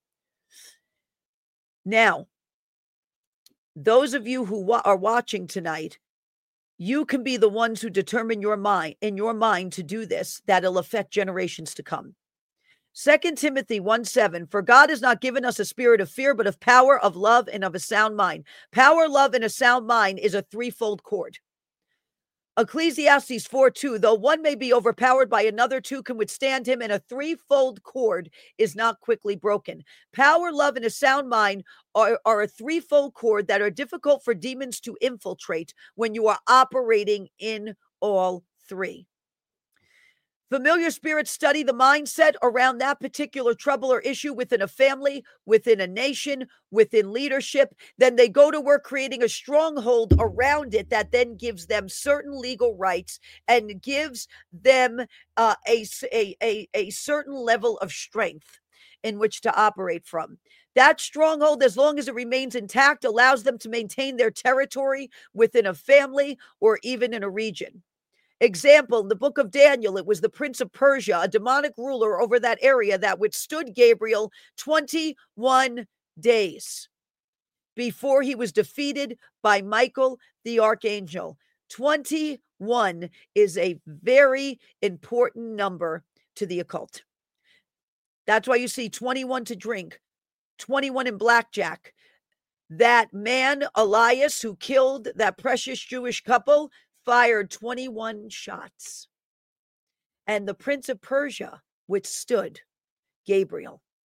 Now, those of you who are watching tonight, you can be the ones who determine in your mind to do this, that'll affect generations to come. 2 Timothy 1:7, for God has not given us a spirit of fear, but of power, of love, and of a sound mind. Power, love, and a sound mind is a threefold cord. Ecclesiastes 4:2, though one may be overpowered by another, two can withstand him, and a threefold cord is not quickly broken. Power, love, and a sound mind are a threefold cord that are difficult for demons to infiltrate when you are operating in all three. Familiar spirits study the mindset around that particular trouble or issue within a family, within a nation, within leadership. Then they go to work creating a stronghold around it that then gives them certain legal rights and gives them a certain level of strength in which to operate from. That stronghold, as long as it remains intact, allows them to maintain their territory within a family or even in a region. Example, in the book of Daniel, it was the prince of Persia, a demonic ruler over that area, that withstood Gabriel 21 days before he was defeated by Michael the archangel. 21 is a very important number to the occult. That's why you see 21 to drink, 21 in blackjack. That man, Elias, who killed that precious Jewish couple, fired 21 shots. And the prince of Persia withstood Gabriel.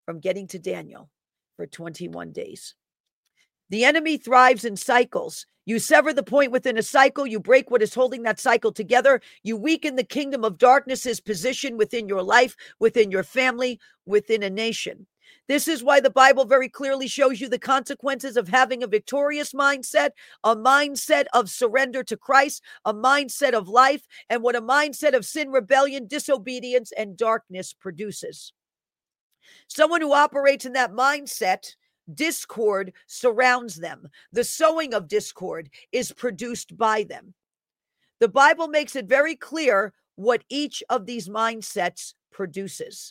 from getting to Daniel for 21 days. The enemy thrives in cycles. You sever the point within a cycle. You break what is holding that cycle together. You weaken the kingdom of darkness's position within your life, within your family, within a nation. This is why the Bible very clearly shows you the consequences of having a victorious mindset, a mindset of surrender to Christ, a mindset of life, and what a mindset of sin, rebellion, disobedience, and darkness produces. Someone who operates in that mindset, discord surrounds them. The sowing of discord is produced by them. The Bible makes it very clear what each of these mindsets produces.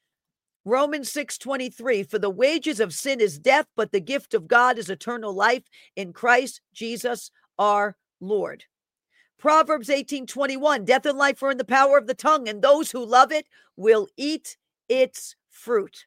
Romans 6:23, for the wages of sin is death, but the gift of God is eternal life in Christ Jesus our Lord. Proverbs 18:21, death and life are in the power of the tongue, and those who love it will eat its fruit.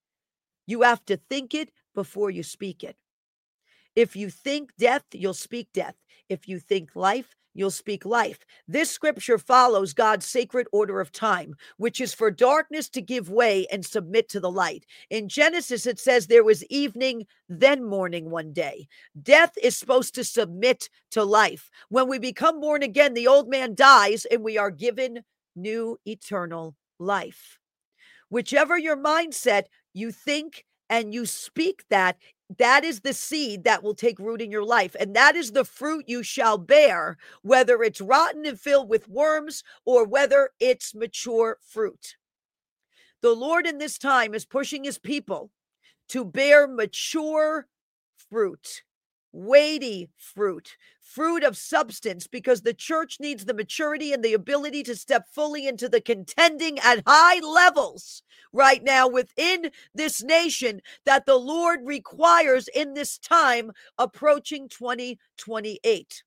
You have to think it before you speak it. If you think death, you'll speak death. If you think life, you'll speak life. This scripture follows God's sacred order of time, which is for darkness to give way and submit to the light. In Genesis, it says there was evening, then morning one day. Death is supposed to submit to life. When we become born again, the old man dies and we are given new eternal life. Whichever your mindset, you think and you speak that is the seed that will take root in your life. And that is the fruit you shall bear, whether it's rotten and filled with worms or whether it's mature fruit. The Lord in this time is pushing his people to bear mature fruit, weighty fruit, fruit of substance, because the church needs the maturity and the ability to step fully into the contending at high levels right now within this nation that the Lord requires in this time approaching 2028.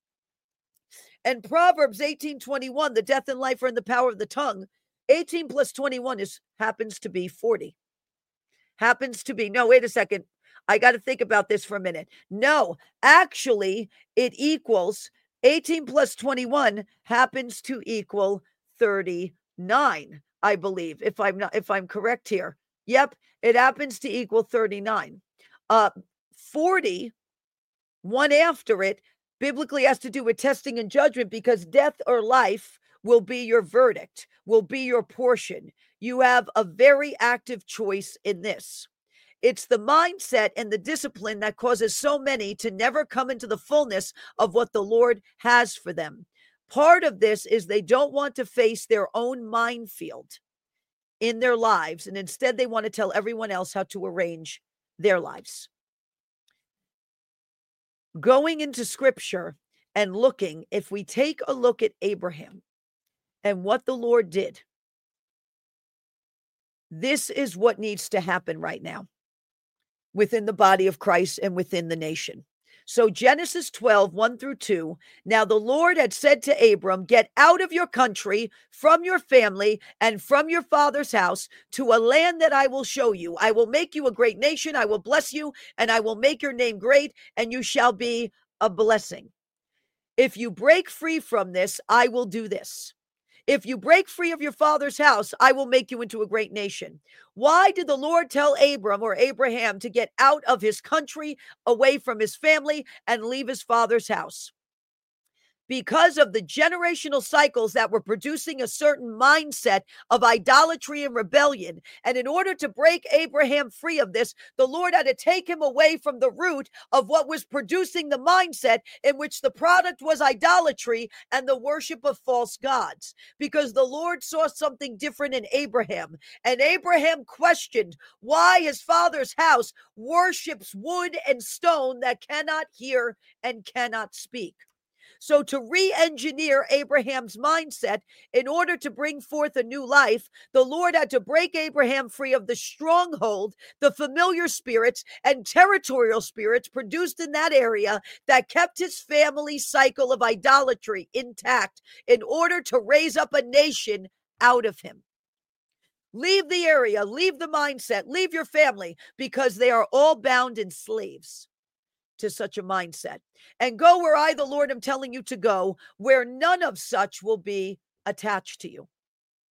And Proverbs 18:21, the death and life are in the power of the tongue. 18 plus 21 happens to be 40. No, wait a second. I got to think about this for a minute. No, actually, it equals 18 plus 21 happens to equal 39, I believe, if I'm correct here. Yep, it happens to equal 39. 40, one after it, biblically has to do with testing and judgment, because death or life will be your verdict, will be your portion. You have a very active choice in this. It's the mindset and the discipline that causes so many to never come into the fullness of what the Lord has for them. Part of this is they don't want to face their own minefield in their lives, and instead they want to tell everyone else how to arrange their lives. Going into scripture and looking, if we take a look at Abraham and what the Lord did, this is what needs to happen right now within the body of Christ and within the nation. So Genesis 12, 1 through 2, now the Lord had said to Abram, get out of your country, from your family, and from your father's house to a land that I will show you. I will make you a great nation. I will bless you, and I will make your name great, and you shall be a blessing. If you break free from this, I will do this. If you break free of your father's house, I will make you into a great nation. Why did the Lord tell Abram or Abraham to get out of his country, away from his family, and leave his father's house? Because of the generational cycles that were producing a certain mindset of idolatry and rebellion. And in order to break Abraham free of this, the Lord had to take him away from the root of what was producing the mindset, in which the product was idolatry and the worship of false gods. Because the Lord saw something different in Abraham. And Abraham questioned why his father's house worships wood and stone that cannot hear and cannot speak. So to re-engineer Abraham's mindset in order to bring forth a new life, the Lord had to break Abraham free of the stronghold, the familiar spirits and territorial spirits produced in that area that kept his family cycle of idolatry intact, in order to raise up a nation out of him. Leave the area, leave the mindset, leave your family, because they are all bound in slaves to such a mindset, and go where I, the Lord, am telling you to go, where none of such will be attached to you.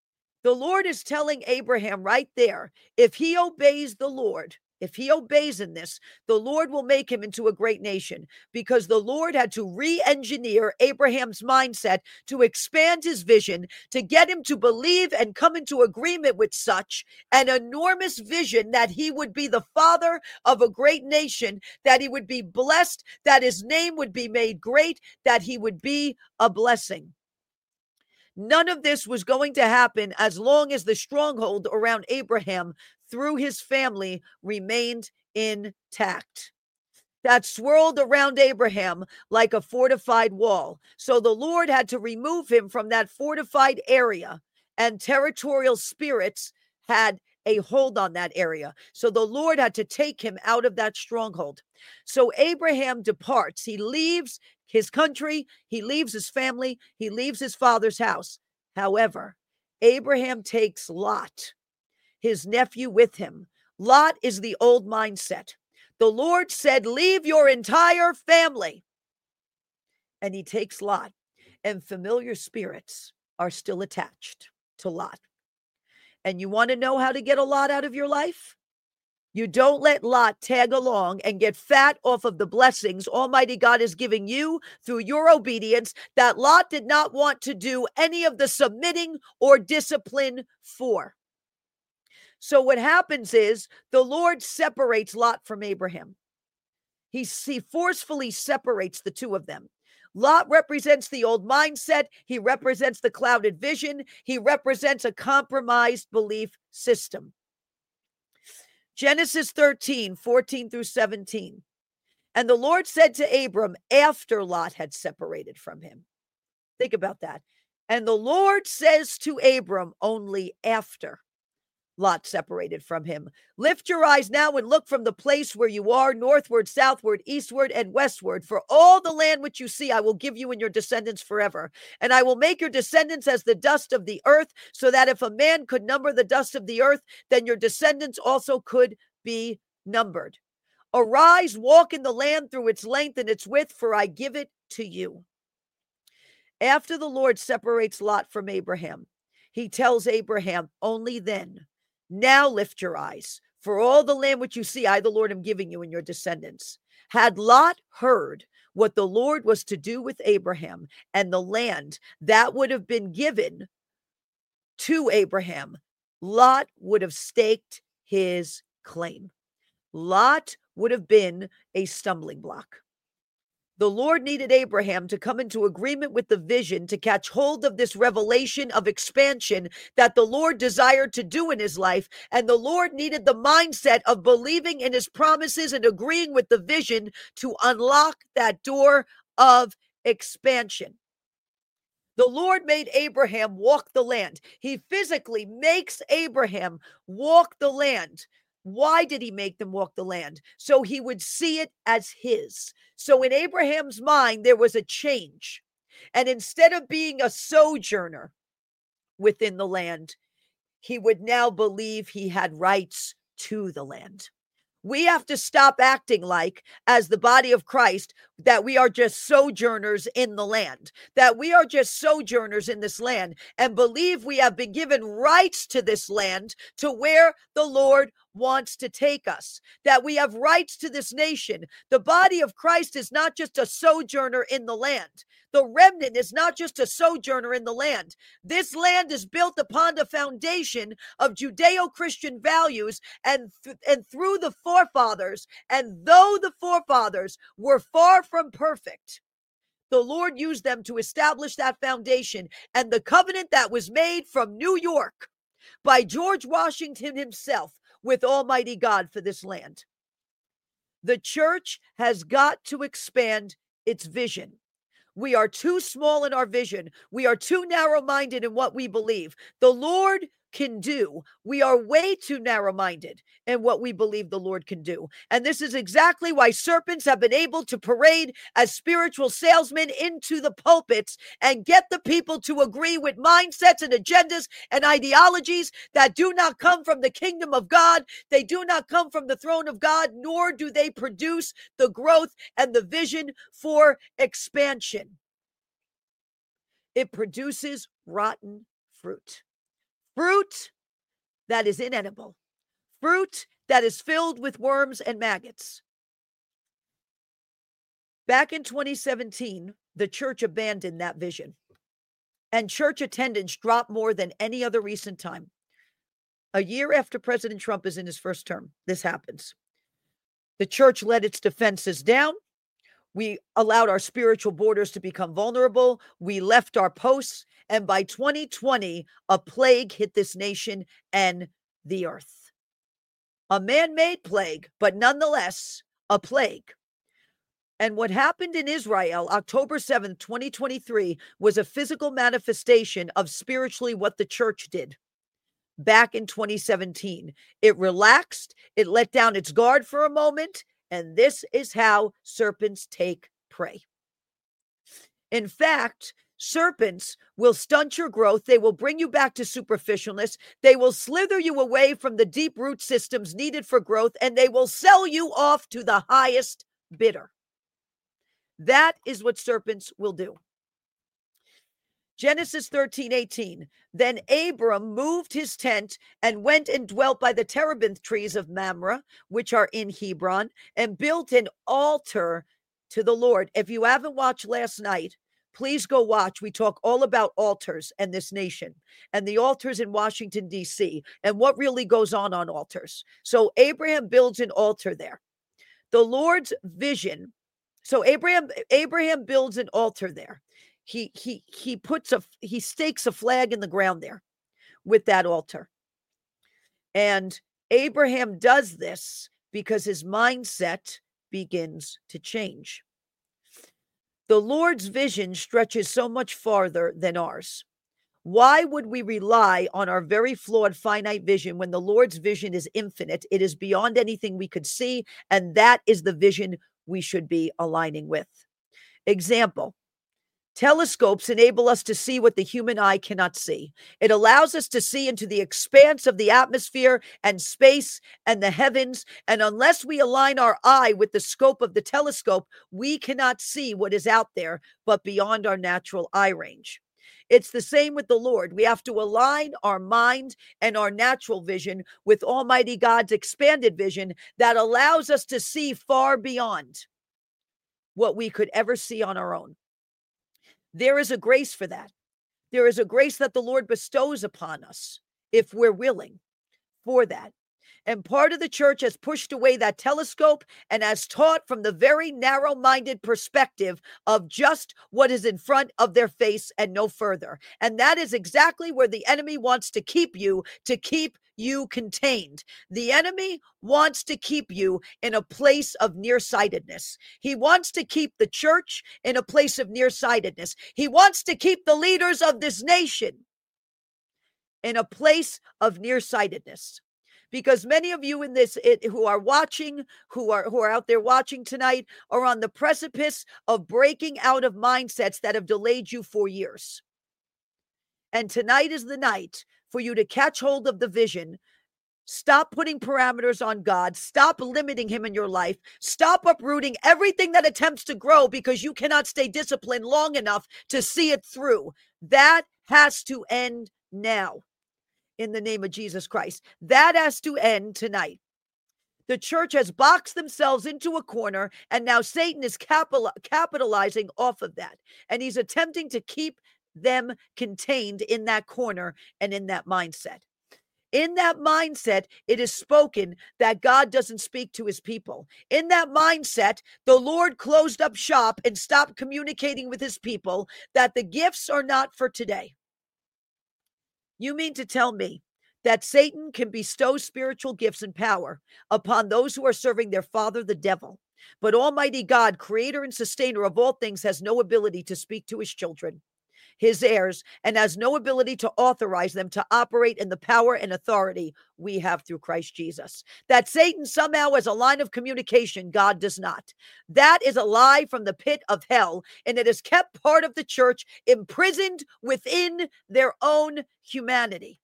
The Lord is telling Abraham right there, if he obeys the Lord, if he obeys in this, the Lord will make him into a great nation, because the Lord had to re-engineer Abraham's mindset to expand his vision, to get him to believe and come into agreement with such an enormous vision that he would be the father of a great nation, that he would be blessed, that his name would be made great, that he would be a blessing. None of this was going to happen as long as the stronghold around Abraham through his family remained intact. That swirled around Abraham like a fortified wall. So the Lord had to remove him from that fortified area, and territorial spirits had a hold on that area. So the Lord had to take him out of that stronghold. So Abraham departs. He leaves his country, he leaves his family, he leaves his father's house. However, Abraham takes Lot, his nephew, with him. Lot is the old mindset. The Lord said, leave your entire family. And he takes Lot, and familiar spirits are still attached to Lot. And you want to know how to get a Lot out of your life? You don't let Lot tag along and get fat off of the blessings Almighty God is giving you through your obedience that Lot did not want to do any of the submitting or discipline for. So what happens is the Lord separates Lot from Abraham. He forcefully separates the two of them. Lot represents the old mindset. He represents the clouded vision. He represents a compromised belief system. Genesis 13, 14 through 17. And the Lord said to Abram after Lot had separated from him. Think about that. And the Lord says to Abram only after Lot separated from him. Lift your eyes now and look from the place where you are, northward, southward, eastward, and westward. For all the land which you see, I will give you and your descendants forever. And I will make your descendants as the dust of the earth, so that if a man could number the dust of the earth, then your descendants also could be numbered. Arise, walk in the land through its length and its width, for I give it to you. After the Lord separates Lot from Abraham, he tells Abraham, only then, now lift your eyes, for all the land which you see, I, the Lord, am giving you and your descendants. Had Lot heard what the Lord was to do with Abraham and the land that would have been given to Abraham, Lot would have staked his claim. Lot would have been a stumbling block. The Lord needed Abraham to come into agreement with the vision, to catch hold of this revelation of expansion that the Lord desired to do in his life. And the Lord needed the mindset of believing in his promises and agreeing with the vision to unlock that door of expansion. The Lord made Abraham walk the land. He physically makes Abraham walk the land. Why did he make them walk the land? So he would see it as his. So in Abraham's mind, there was a change. And instead of being a sojourner within the land, he would now believe he had rights to the land. We have to stop acting like, as the body of Christ, that we are just sojourners in the land, that we are just sojourners in this land, and believe we have been given rights to this land, to where the Lord wants to take us, that we have rights to this nation. The body of Christ is not just a sojourner in the land. The remnant is not just a sojourner in the land. This land is built upon the foundation of Judeo-Christian values and through the forefathers. And though the forefathers were far from perfect, the Lord used them to establish that foundation. And the covenant that was made from New York by George Washington himself with Almighty God for this land. The church has got to expand its vision. We are too small in our vision. We are too narrow-minded in what we believe the Lord can do. We are way too narrow-minded in what we believe the Lord can do. And this is exactly why serpents have been able to parade as spiritual salesmen into the pulpits and get the people to agree with mindsets and agendas and ideologies that do not come from the kingdom of God. They do not come from the throne of God, nor do they produce the growth and the vision for expansion. It produces rotten fruit. fruit that is inedible, fruit that is filled with worms and maggots. Back in 2017, the church abandoned that vision, and church attendance dropped more than any other recent time. A year after President Trump is in his first term, this happens. The church let its defenses down. We allowed our spiritual borders to become vulnerable. We left our posts. And by 2020, a plague hit this nation and the earth. A man-made plague, but nonetheless, a plague. And what happened in Israel, October 7th, 2023, was a physical manifestation of spiritually what the church did back in 2017. It relaxed, it let down its guard for a moment, and this is how serpents take prey. In fact, serpents will stunt your growth. They will bring you back to superficialness. They will slither you away from the deep root systems needed for growth, and they will sell you off to the highest bidder. That is what serpents will do. Genesis 13:18. Then Abram moved his tent and went and dwelt by the terebinth trees of Mamre, which are in Hebron, and built an altar to the Lord. If you haven't watched last night, please go watch. We talk all about altars and this nation and the altars in Washington, D.C., and what really goes on altars. So Abraham builds an altar there. The Lord's vision. So Abraham builds an altar there. He stakes a flag in the ground there with that altar. And Abraham does this because his mindset begins to change. The Lord's vision stretches so much farther than ours. Why would we rely on our very flawed, finite vision when the Lord's vision is infinite? It is beyond anything we could see, and that is the vision we should be aligning with. Example. Telescopes enable us to see what the human eye cannot see. It allows us to see into the expanse of the atmosphere and space and the heavens. And unless we align our eye with the scope of the telescope, we cannot see what is out there, but beyond our natural eye range. It's the same with the Lord. We have to align our mind and our natural vision with Almighty God's expanded vision that allows us to see far beyond what we could ever see on our own. There is a grace for that. There is a grace that the Lord bestows upon us if we're willing for that. And part of the church has pushed away that telescope and has taught from the very narrow-minded perspective of just what is in front of their face and no further. And that is exactly where the enemy wants to keep you contained. The enemy wants to keep you in a place of nearsightedness. He wants to keep the church in a place of nearsightedness. He wants to keep the leaders of this nation in a place of nearsightedness. Because many of you who are watching, who are out there watching tonight, are on the precipice of breaking out of mindsets that have delayed you for years. And tonight is the night for you to catch hold of the vision. Stop putting parameters on God. Stop limiting him in your life. Stop uprooting everything that attempts to grow because you cannot stay disciplined long enough to see it through. That has to end now. In the name of Jesus Christ. That has to end tonight. The church has boxed themselves into a corner, and now Satan is capitalizing off of that. And he's attempting to keep them contained in that corner and in that mindset. In that mindset, it is spoken that God doesn't speak to his people. In that mindset, the Lord closed up shop and stopped communicating with his people that the gifts are not for today. You mean to tell me that Satan can bestow spiritual gifts and power upon those who are serving their father, the devil, but Almighty God, creator and sustainer of all things, has no ability to speak to his children, his heirs, and has no ability to authorize them to operate in the power and authority we have through Christ Jesus. That Satan somehow has a line of communication, God does not. That is a lie from the pit of hell, and it has kept part of the church imprisoned within their own humanity.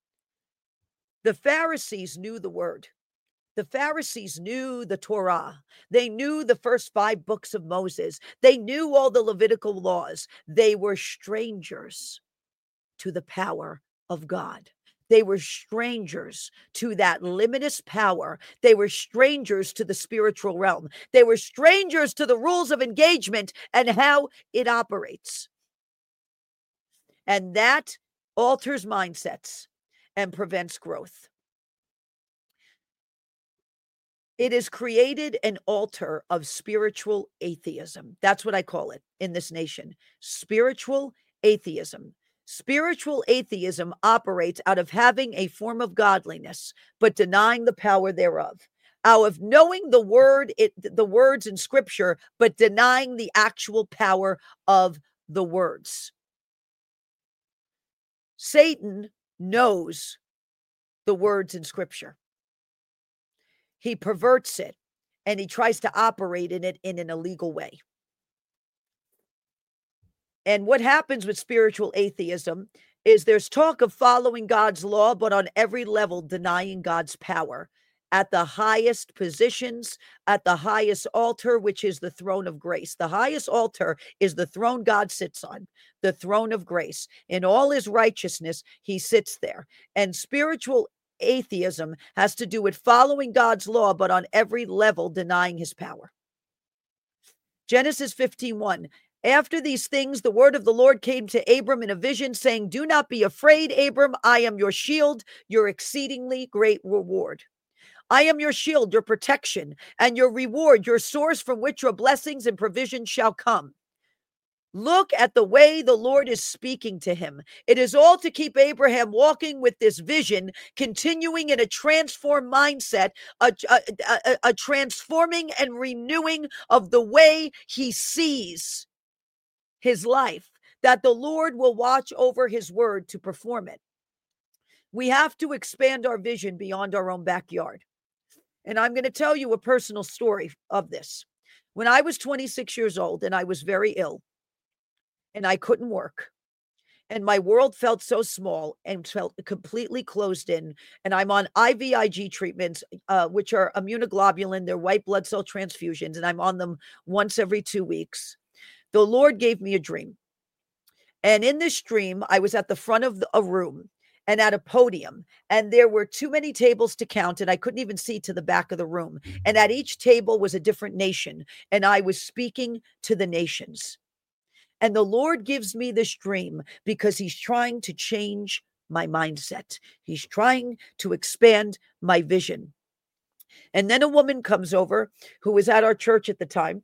The Pharisees knew the word. The Pharisees knew the Torah. They knew the first 5 books of Moses. They knew all the Levitical laws. They were strangers to the power of God. They were strangers to that limitless power. They were strangers to the spiritual realm. They were strangers to the rules of engagement and how it operates. And that alters mindsets and prevents growth. It has created an altar of spiritual atheism. That's what I call it in this nation. Spiritual atheism. Spiritual atheism operates out of having a form of godliness, but denying the power thereof. Out of knowing the words in scripture, but denying the actual power of the words. Satan knows the words in scripture. He perverts it and he tries to operate in it in an illegal way. And what happens with spiritual atheism is there's talk of following God's law, but on every level denying God's power at the highest positions, at the highest altar, which is the throne of grace. The highest altar is the throne God sits on, the throne of grace. In all his righteousness, he sits there. And spiritual atheism has to do with following God's law, but on every level denying his power. Genesis 15:1. After these things, the word of the Lord came to Abram in a vision, saying, "Do not be afraid, Abram. I am your shield, your exceedingly great reward. I am your shield, your protection, and your reward, your source from which your blessings and provisions shall come." Look at the way the Lord is speaking to him. It is all to keep Abraham walking with this vision, continuing in a transformed mindset, a transforming and renewing of the way he sees his life, that the Lord will watch over his word to perform it. We have to expand our vision beyond our own backyard. And I'm going to tell you a personal story of this. When I was 26 years old and I was very ill and I couldn't work and my world felt so small and felt completely closed in, and I'm on IVIG treatments, which are immunoglobulin, they're white blood cell transfusions, and I'm on them once every 2 weeks. The Lord gave me a dream. And in this dream, I was at the front of a room and at a podium, and there were too many tables to count, and I couldn't even see to the back of the room. And at each table was a different nation, and I was speaking to the nations. And the Lord gives me this dream because he's trying to change my mindset. He's trying to expand my vision. And then a woman comes over who was at our church at the time.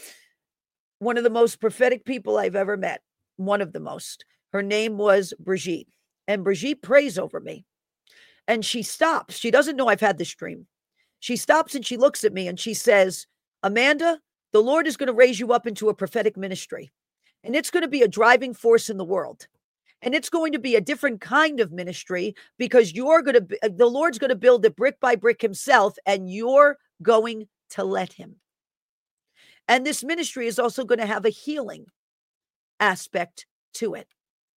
One of the most prophetic people I've ever met, one of the most. Her name was Brigitte, and Brigitte prays over me. And she stops. She doesn't know I've had this dream. She stops and she looks at me and she says, "Amanda, the Lord is going to raise you up into a prophetic ministry, and it's going to be a driving force in the world. And it's going to be a different kind of ministry because the Lord's going to build it brick by brick himself, and you're going to let him. And this ministry is also going to have a healing aspect to it."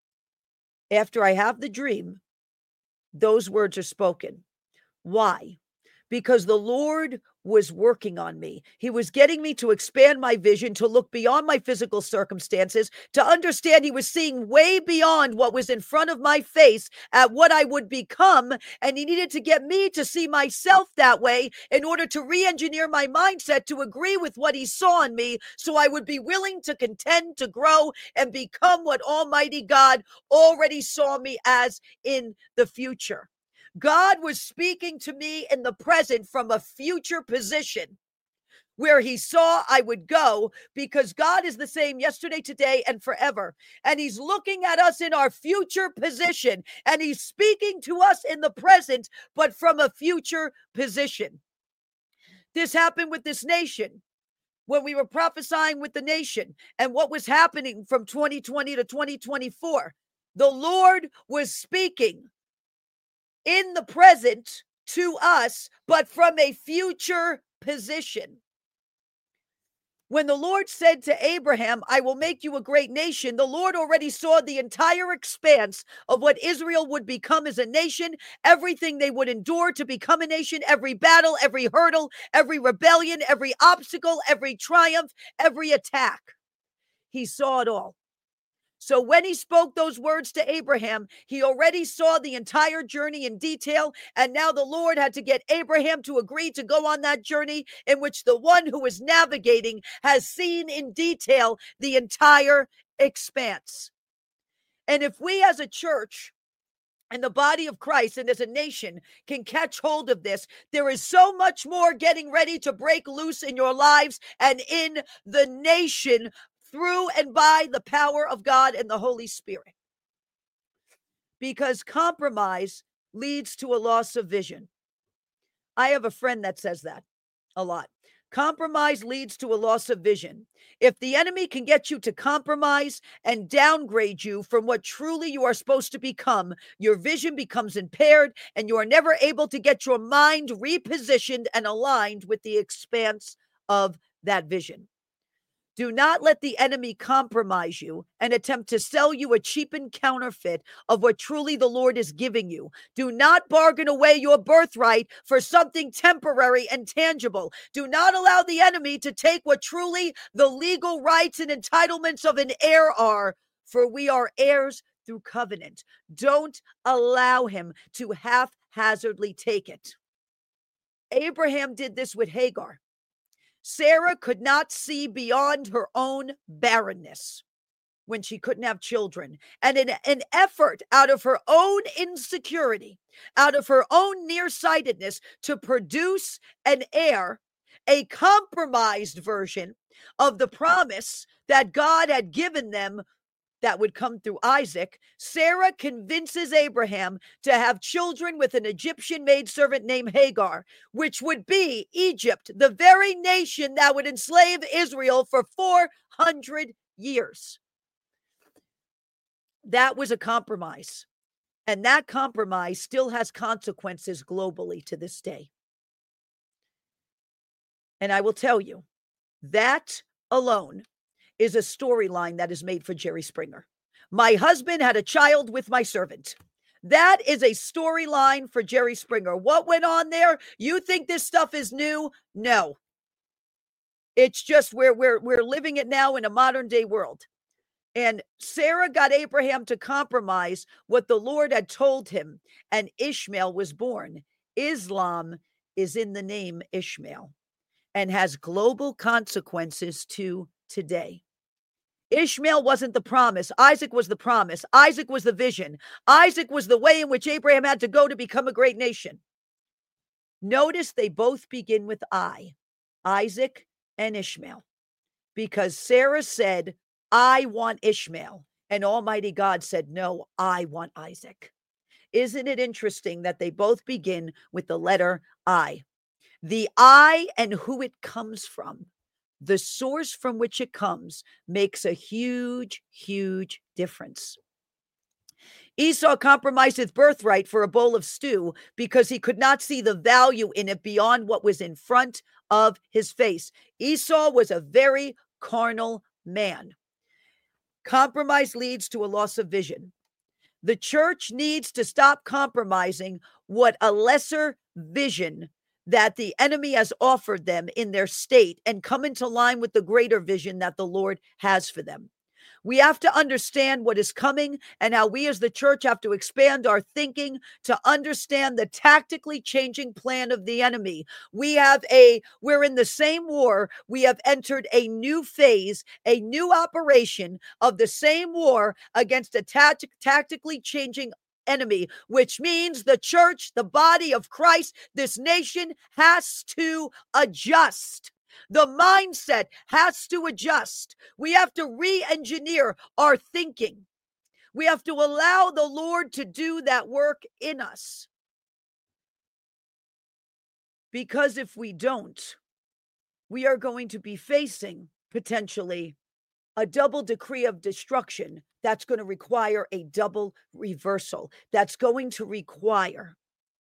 After I have the dream, those words are spoken. Why? Because the Lord was working on me. He was getting me to expand my vision, to look beyond my physical circumstances, to understand he was seeing way beyond what was in front of my face at what I would become. And he needed to get me to see myself that way in order to re-engineer my mindset to agree with what he saw in me, so I would be willing to contend, to grow, and become what Almighty God already saw me as in the future. God was speaking to me in the present from a future position where he saw I would go, because God is the same yesterday, today, and forever. And he's looking at us in our future position, and he's speaking to us in the present, but from a future position. This happened with this nation when we were prophesying with the nation and what was happening from 2020 to 2024. The Lord was speaking in the present to us, but from a future position. When the Lord said to Abraham, "I will make you a great nation," the Lord already saw the entire expanse of what Israel would become as a nation, everything they would endure to become a nation, every battle, every hurdle, every rebellion, every obstacle, every triumph, every attack. He saw it all. So when he spoke those words to Abraham, he already saw the entire journey in detail. And now the Lord had to get Abraham to agree to go on that journey in which the one who is navigating has seen in detail the entire expanse. And if we as a church and the body of Christ and as a nation can catch hold of this, there is so much more getting ready to break loose in your lives and in the nation through and by the power of God and the Holy Spirit. Because compromise leads to a loss of vision. I have a friend that says that a lot. Compromise leads to a loss of vision. If the enemy can get you to compromise and downgrade you from what truly you are supposed to become, your vision becomes impaired and you are never able to get your mind repositioned and aligned with the expanse of that vision. Do not let the enemy compromise you and attempt to sell you a cheapened counterfeit of what truly the Lord is giving you. Do not bargain away your birthright for something temporary and tangible. Do not allow the enemy to take what truly the legal rights and entitlements of an heir are, for we are heirs through covenant. Don't allow him to haphazardly take it. Abraham did this with Hagar. Sarah could not see beyond her own barrenness when she couldn't have children. And in an effort out of her own insecurity, out of her own nearsightedness to produce an heir, a compromised version of the promise that God had given them that would come through Isaac, Sarah convinces Abraham to have children with an Egyptian maidservant named Hagar, which would be Egypt, the very nation that would enslave Israel for 400 years. That was a compromise. And that compromise still has consequences globally to this day. And I will tell you, that alone is a storyline that is made for Jerry Springer. My husband had a child with my servant. That is a storyline for Jerry Springer. What went on there? You think this stuff is new? No. It's just we're living it now in a modern day world. And Sarah got Abraham to compromise what the Lord had told him, and Ishmael was born. Islam is in the name Ishmael and has global consequences to today. Ishmael wasn't the promise. Isaac was the promise. Isaac was the vision. Isaac was the way in which Abraham had to go to become a great nation. Notice they both begin with I, Isaac and Ishmael, because Sarah said, I want Ishmael. And Almighty God said, no, I want Isaac. Isn't it interesting that they both begin with the letter I? The I and who it comes from, the source from which it comes, makes a huge, huge difference. Esau compromised his birthright for a bowl of stew because he could not see the value in it beyond what was in front of his face. Esau was a very carnal man. Compromise leads to a loss of vision. The church needs to stop compromising what a lesser vision that the enemy has offered them in their state and come into line with the greater vision that the Lord has for them. We have to understand what is coming and how we as the church have to expand our thinking to understand the tactically changing plan of the enemy. We're in the same war. We have entered a new phase, a new operation of the same war against a tactically changing enemy, which means the church, the body of Christ, this nation has to adjust. The mindset has to adjust. We have to re-engineer our thinking. We have to allow the Lord to do that work in us. Because if we don't, we are going to be facing potentially a double decree of destruction that's going to require a double reversal. That's going to require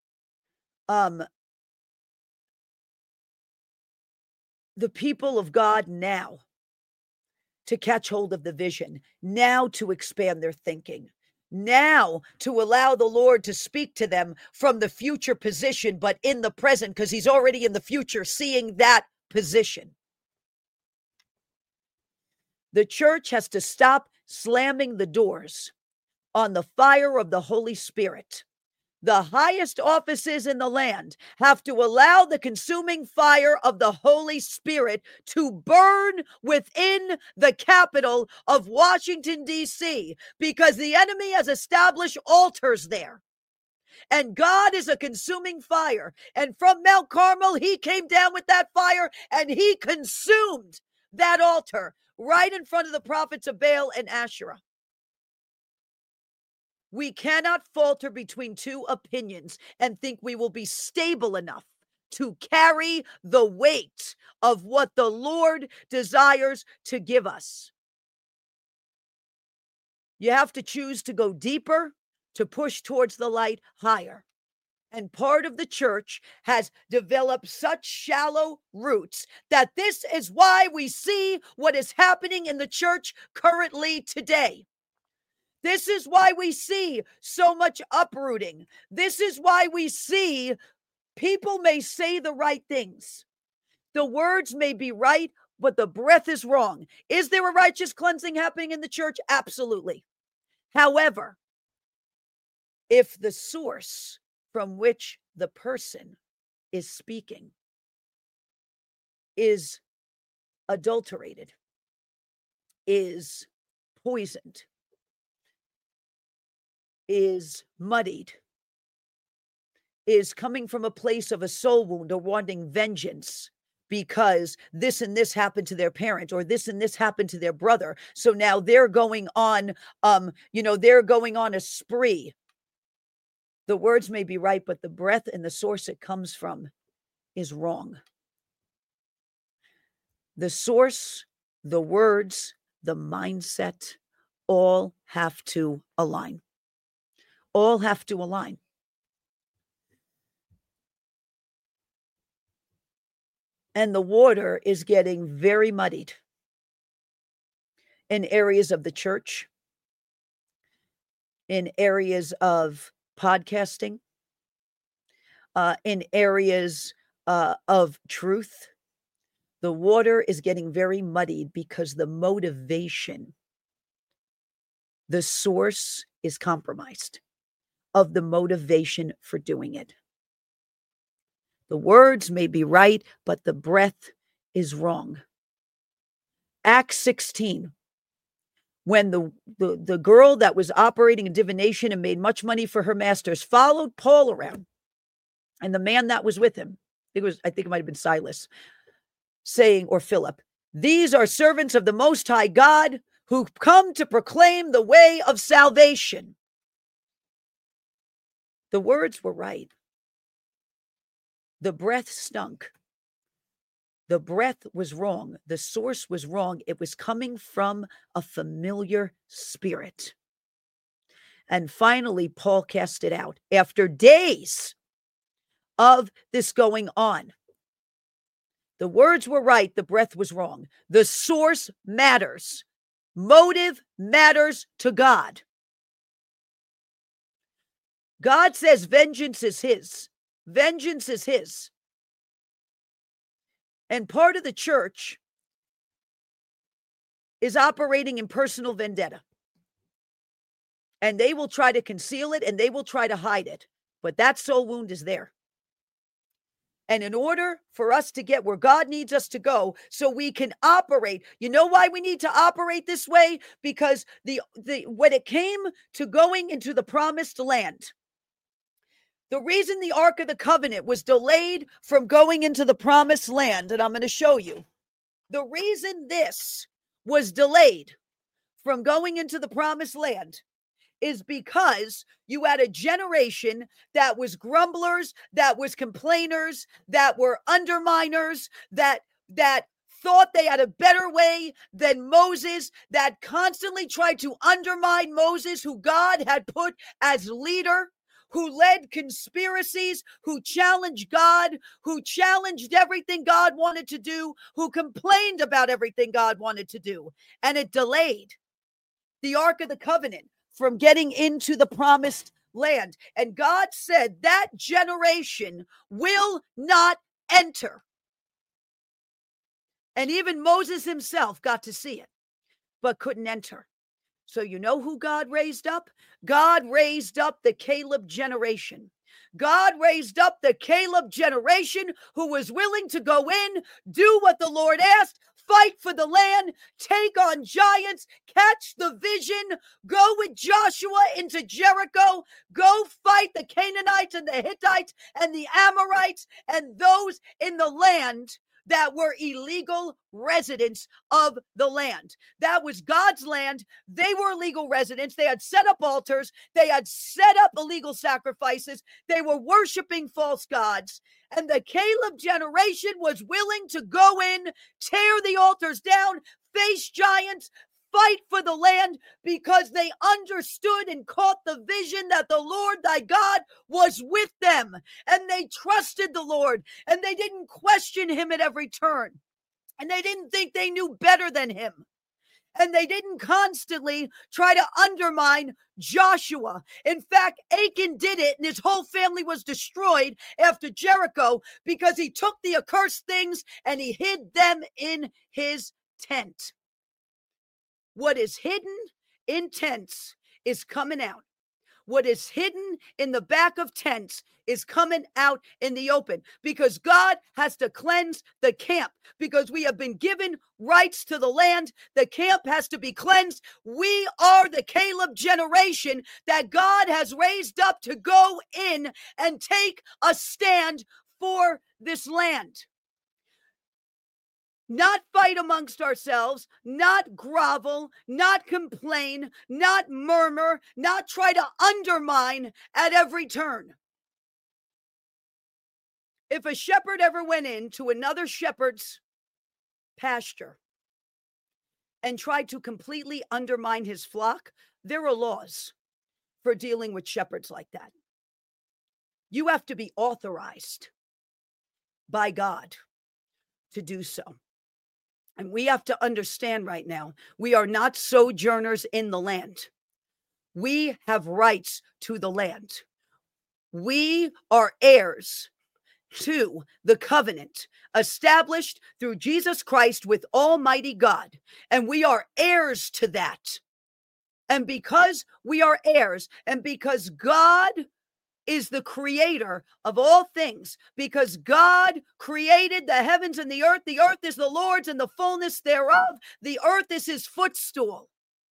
the people of God now to catch hold of the vision, now to expand their thinking, now to allow the Lord to speak to them from the future position, but in the present, because he's already in the future, seeing that position. The church has to stop slamming the doors on the fire of the Holy Spirit. The highest offices in the land have to allow the consuming fire of the Holy Spirit to burn within the capital of Washington, D.C., because the enemy has established altars there. And God is a consuming fire. And from Mount Carmel, he came down with that fire and he consumed that altar right in front of the prophets of Baal and Asherah. We cannot falter between two opinions and think we will be stable enough to carry the weight of what the Lord desires to give us. You have to choose to go deeper, to push towards the light higher. And part of the church has developed such shallow roots that this is why we see what is happening in the church currently today. This is why we see so much uprooting. This is why we see people may say the right things. The words may be right, but the breath is wrong. Is there a righteous cleansing happening in the church? Absolutely. However, if the source from which the person is speaking is adulterated, is poisoned, is muddied, is coming from a place of a soul wound or wanting vengeance because this and this happened to their parent or this and this happened to their brother. So now they're going on, they're going on a spree. The words may be right, but the breath and the source it comes from is wrong. The source, the words, the mindset, all have to align. All have to align. And the water is getting very muddied in areas of the church, in areas of podcasting, in areas of truth. The water is getting very muddied because the motivation, the source is compromised of the motivation for doing it. The words may be right, but the breath is wrong. Acts 16, when the girl that was operating in divination and made much money for her masters followed Paul around, and the man that was with him, I think it might have been Silas, saying, or Philip, "These are servants of the Most High God who come to proclaim the way of salvation." The words were right. The breath stunk. The breath was wrong. The source was wrong. It was coming from a familiar spirit. And finally, Paul cast it out after days of this going on. The words were right. The breath was wrong. The source matters. Motive matters to God. God says vengeance is his. Vengeance is his. And part of the church is operating in personal vendetta. And they will try to conceal it and they will try to hide it. But that soul wound is there. And in order for us to get where God needs us to go so we can operate, you know why we need to operate this way? Because when it came to going into the promised land, the reason the Ark of the Covenant was delayed from going into the promised land, and I'm going to show you, the reason this was delayed from going into the promised land is because you had a generation that was grumblers, that was complainers, that were underminers, that thought they had a better way than Moses, that constantly tried to undermine Moses, who God had put as leader, who led conspiracies, who challenged God, who challenged everything God wanted to do, who complained about everything God wanted to do. And it delayed the Ark of the Covenant from getting into the promised land. And God said that generation will not enter. And even Moses himself got to see it, but couldn't enter. So you know who God raised up? God raised up the Caleb generation. God raised up the Caleb generation who was willing to go in, do what the Lord asked, fight for the land, take on giants, catch the vision, go with Joshua into Jericho, go fight the Canaanites and the Hittites and the Amorites and those in the land that were illegal residents of the land. That was God's land. They were illegal residents. They had set up altars. They had set up illegal sacrifices. They were worshiping false gods. And the Caleb generation was willing to go in, tear the altars down, face giants, fight for the land, because they understood and caught the vision that the Lord thy God was with them, and they trusted the Lord, and they didn't question him at every turn, and they didn't think they knew better than him, and they didn't constantly try to undermine Joshua. In fact, Achan did it, and his whole family was destroyed after Jericho because he took the accursed things and he hid them in his tent. What is hidden in tents is coming out. What is hidden in the back of tents is coming out in the open, because God has to cleanse the camp, because we have been given rights to the land. The camp has to be cleansed. We are the Caleb generation that God has raised up to go in and take a stand for this land. Not fight amongst ourselves, not grovel, not complain, not murmur, not try to undermine at every turn. If a shepherd ever went into another shepherd's pasture and tried to completely undermine his flock, there are laws for dealing with shepherds like that. You have to be authorized by God to do so. And we have to understand right now, we are not sojourners in the land. We have rights to the land. We are heirs to the covenant established through Jesus Christ with Almighty God. And we are heirs to that. And because we are heirs, and because God is the creator of all things, because God created the heavens and the earth is the Lord's and the fullness thereof, the earth is his footstool.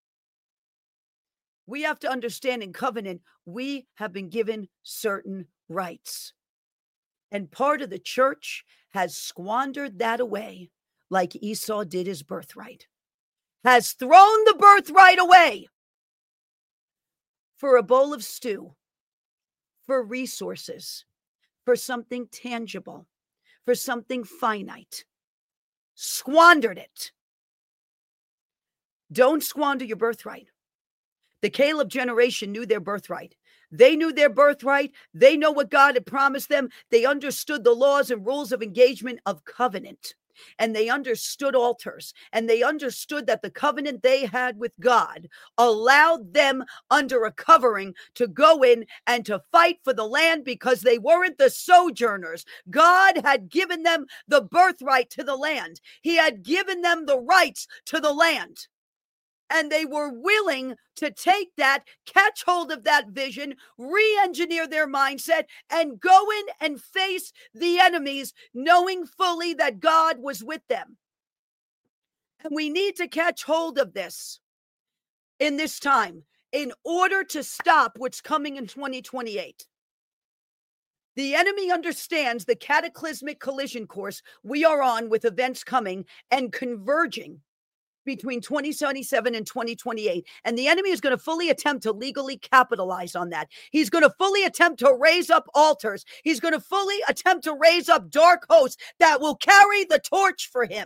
We have to understand, in covenant, we have been given certain rights. And part of the church has squandered that away, like Esau did his birthright, has thrown the birthright away for a bowl of stew, for resources, for something tangible, for something finite. Squandered it. Don't squander your birthright. The Caleb generation knew their birthright. They knew their birthright. They know what God had promised them. They understood the laws and rules of engagement of covenant. And they understood altars, and they understood that the covenant they had with God allowed them under a covering to go in and to fight for the land, because they weren't the sojourners. God had given them the birthright to the land. He had given them the rights to the land. And they were willing to take that, catch hold of that vision, re-engineer their mindset, and go in and face the enemies, knowing fully that God was with them. And we need to catch hold of this in this time in order to stop what's coming in 2028. The enemy understands the cataclysmic collision course we are on with events coming and converging between 2077 and 2028. And the enemy is going to fully attempt to legally capitalize on that. He's going to fully attempt to raise up altars. He's going to fully attempt to raise up dark hosts that will carry the torch for him.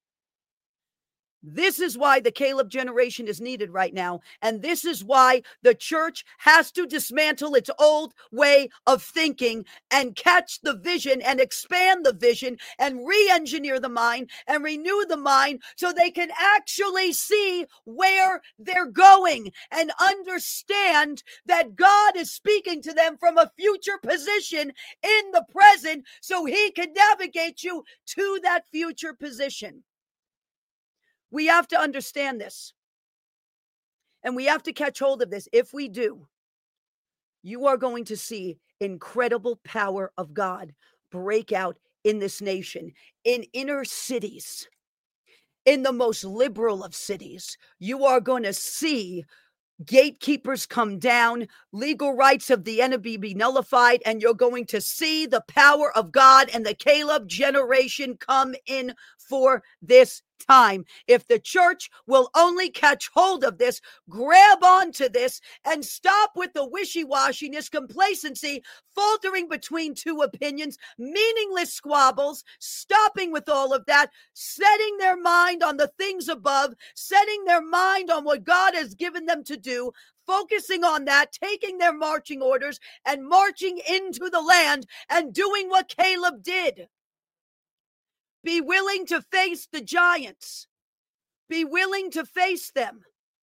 This is why the Caleb generation is needed right now. And this is why the church has to dismantle its old way of thinking and catch the vision and expand the vision and re-engineer the mind and renew the mind, so they can actually see where they're going and understand that God is speaking to them from a future position in the present, so he can navigate you to that future position. We have to understand this. And we have to catch hold of this. If we do, you are going to see incredible power of God break out in this nation, in inner cities, in the most liberal of cities. You are going to see gatekeepers come down, legal rights of the enemy be nullified, and you're going to see the power of God and the Caleb generation come in for this time. If the church will only catch hold of this, grab onto this, and stop with the wishy-washiness, complacency, faltering between two opinions, meaningless squabbles, stopping with all of that, setting their mind on the things above, setting their mind on what God has given them to do, focusing on that, taking their marching orders and marching into the land and doing what Caleb did. Be willing to face the giants. Be willing to face them.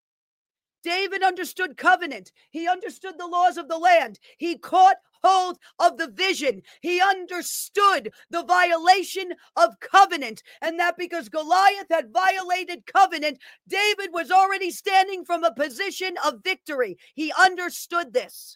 David understood covenant. He understood the laws of the land. He caught hold of the vision. He understood the violation of covenant. And that because Goliath had violated covenant, David was already standing from a position of victory. He understood this.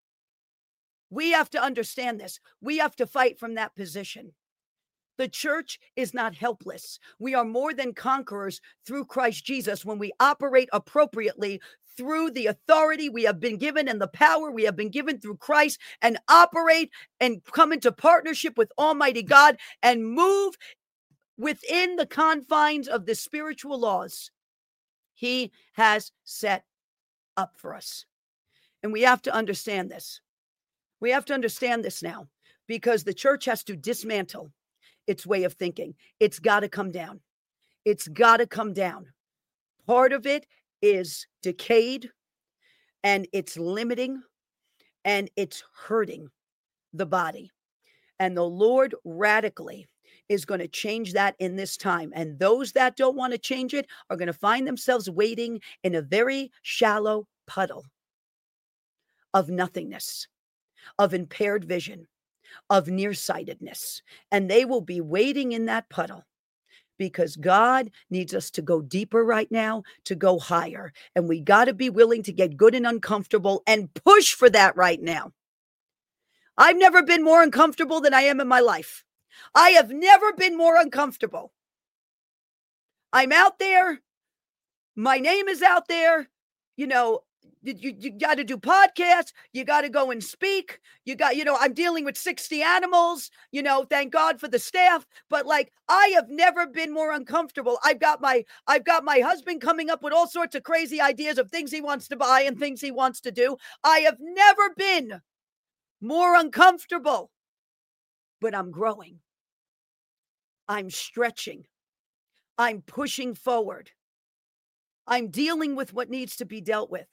We have to understand this. We have to fight from that position. The church is not helpless. We are more than conquerors through Christ Jesus when we operate appropriately through the authority we have been given and the power we have been given through Christ, and operate and come into partnership with Almighty God and move within the confines of the spiritual laws He has set up for us. And we have to understand this. We have to understand this now, because the church has to dismantle its way of thinking. It's got to come down. It's got to come down. Part of it is decayed, and it's limiting, and it's hurting the body. And the Lord radically is going to change that in this time. And those that don't want to change it are going to find themselves wading in a very shallow puddle of nothingness, of impaired vision, of nearsightedness. And they will be wading in that puddle, because God needs us to go deeper right now, to go higher. And we got to be willing to get good and uncomfortable and push for that right now. I've never been more uncomfortable than I am in my life. I have never been more uncomfortable. I'm out there. My name is out there. You know, you got to do podcasts. You got to go and speak. I'm dealing with 60 animals, thank God for the staff. But like, I have never been more uncomfortable. I've got my husband coming up with all sorts of crazy ideas of things he wants to buy and things he wants to do. I have never been more uncomfortable, but I'm growing. I'm stretching. I'm pushing forward. I'm dealing with what needs to be dealt with.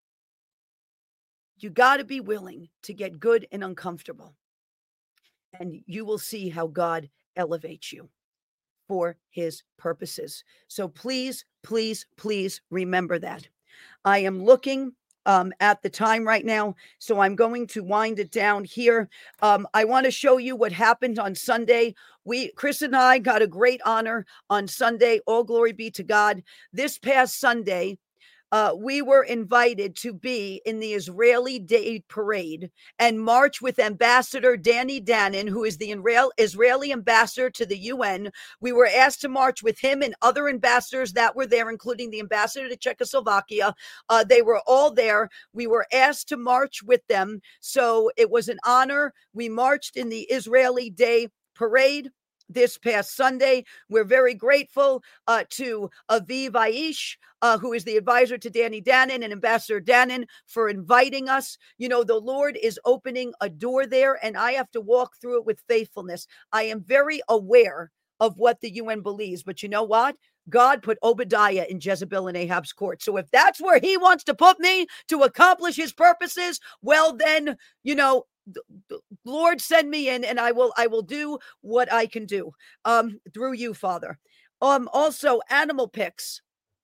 You got to be willing to get good and uncomfortable, and you will see how God elevates you for His purposes. So please, please, please remember that. I am looking at the time right now, so I'm going to wind it down here. I want to show you what happened on Sunday. Chris and I got a great honor on Sunday. All glory be to God. This past Sunday, we were invited to be in the Israeli Day Parade and march with Ambassador Danny Danon, who is the Israeli ambassador to the UN. We were asked to march with him and other ambassadors that were there, including the ambassador to Czechoslovakia. They were all there. We were asked to march with them, so it was an honor. We marched in the Israeli Day Parade this past Sunday. We're very grateful to Aviv Aish, who is the advisor to Danny Danon and Ambassador Danon, for inviting us. The Lord is opening a door there, and I have to walk through it with faithfulness. I am very aware of what the UN believes, but you know what? God put Obadiah in Jezebel and Ahab's court. So if that's where He wants to put me to accomplish His purposes, well then, Lord, send me in, and I will do what I can do through you, Father. Also, animal pics.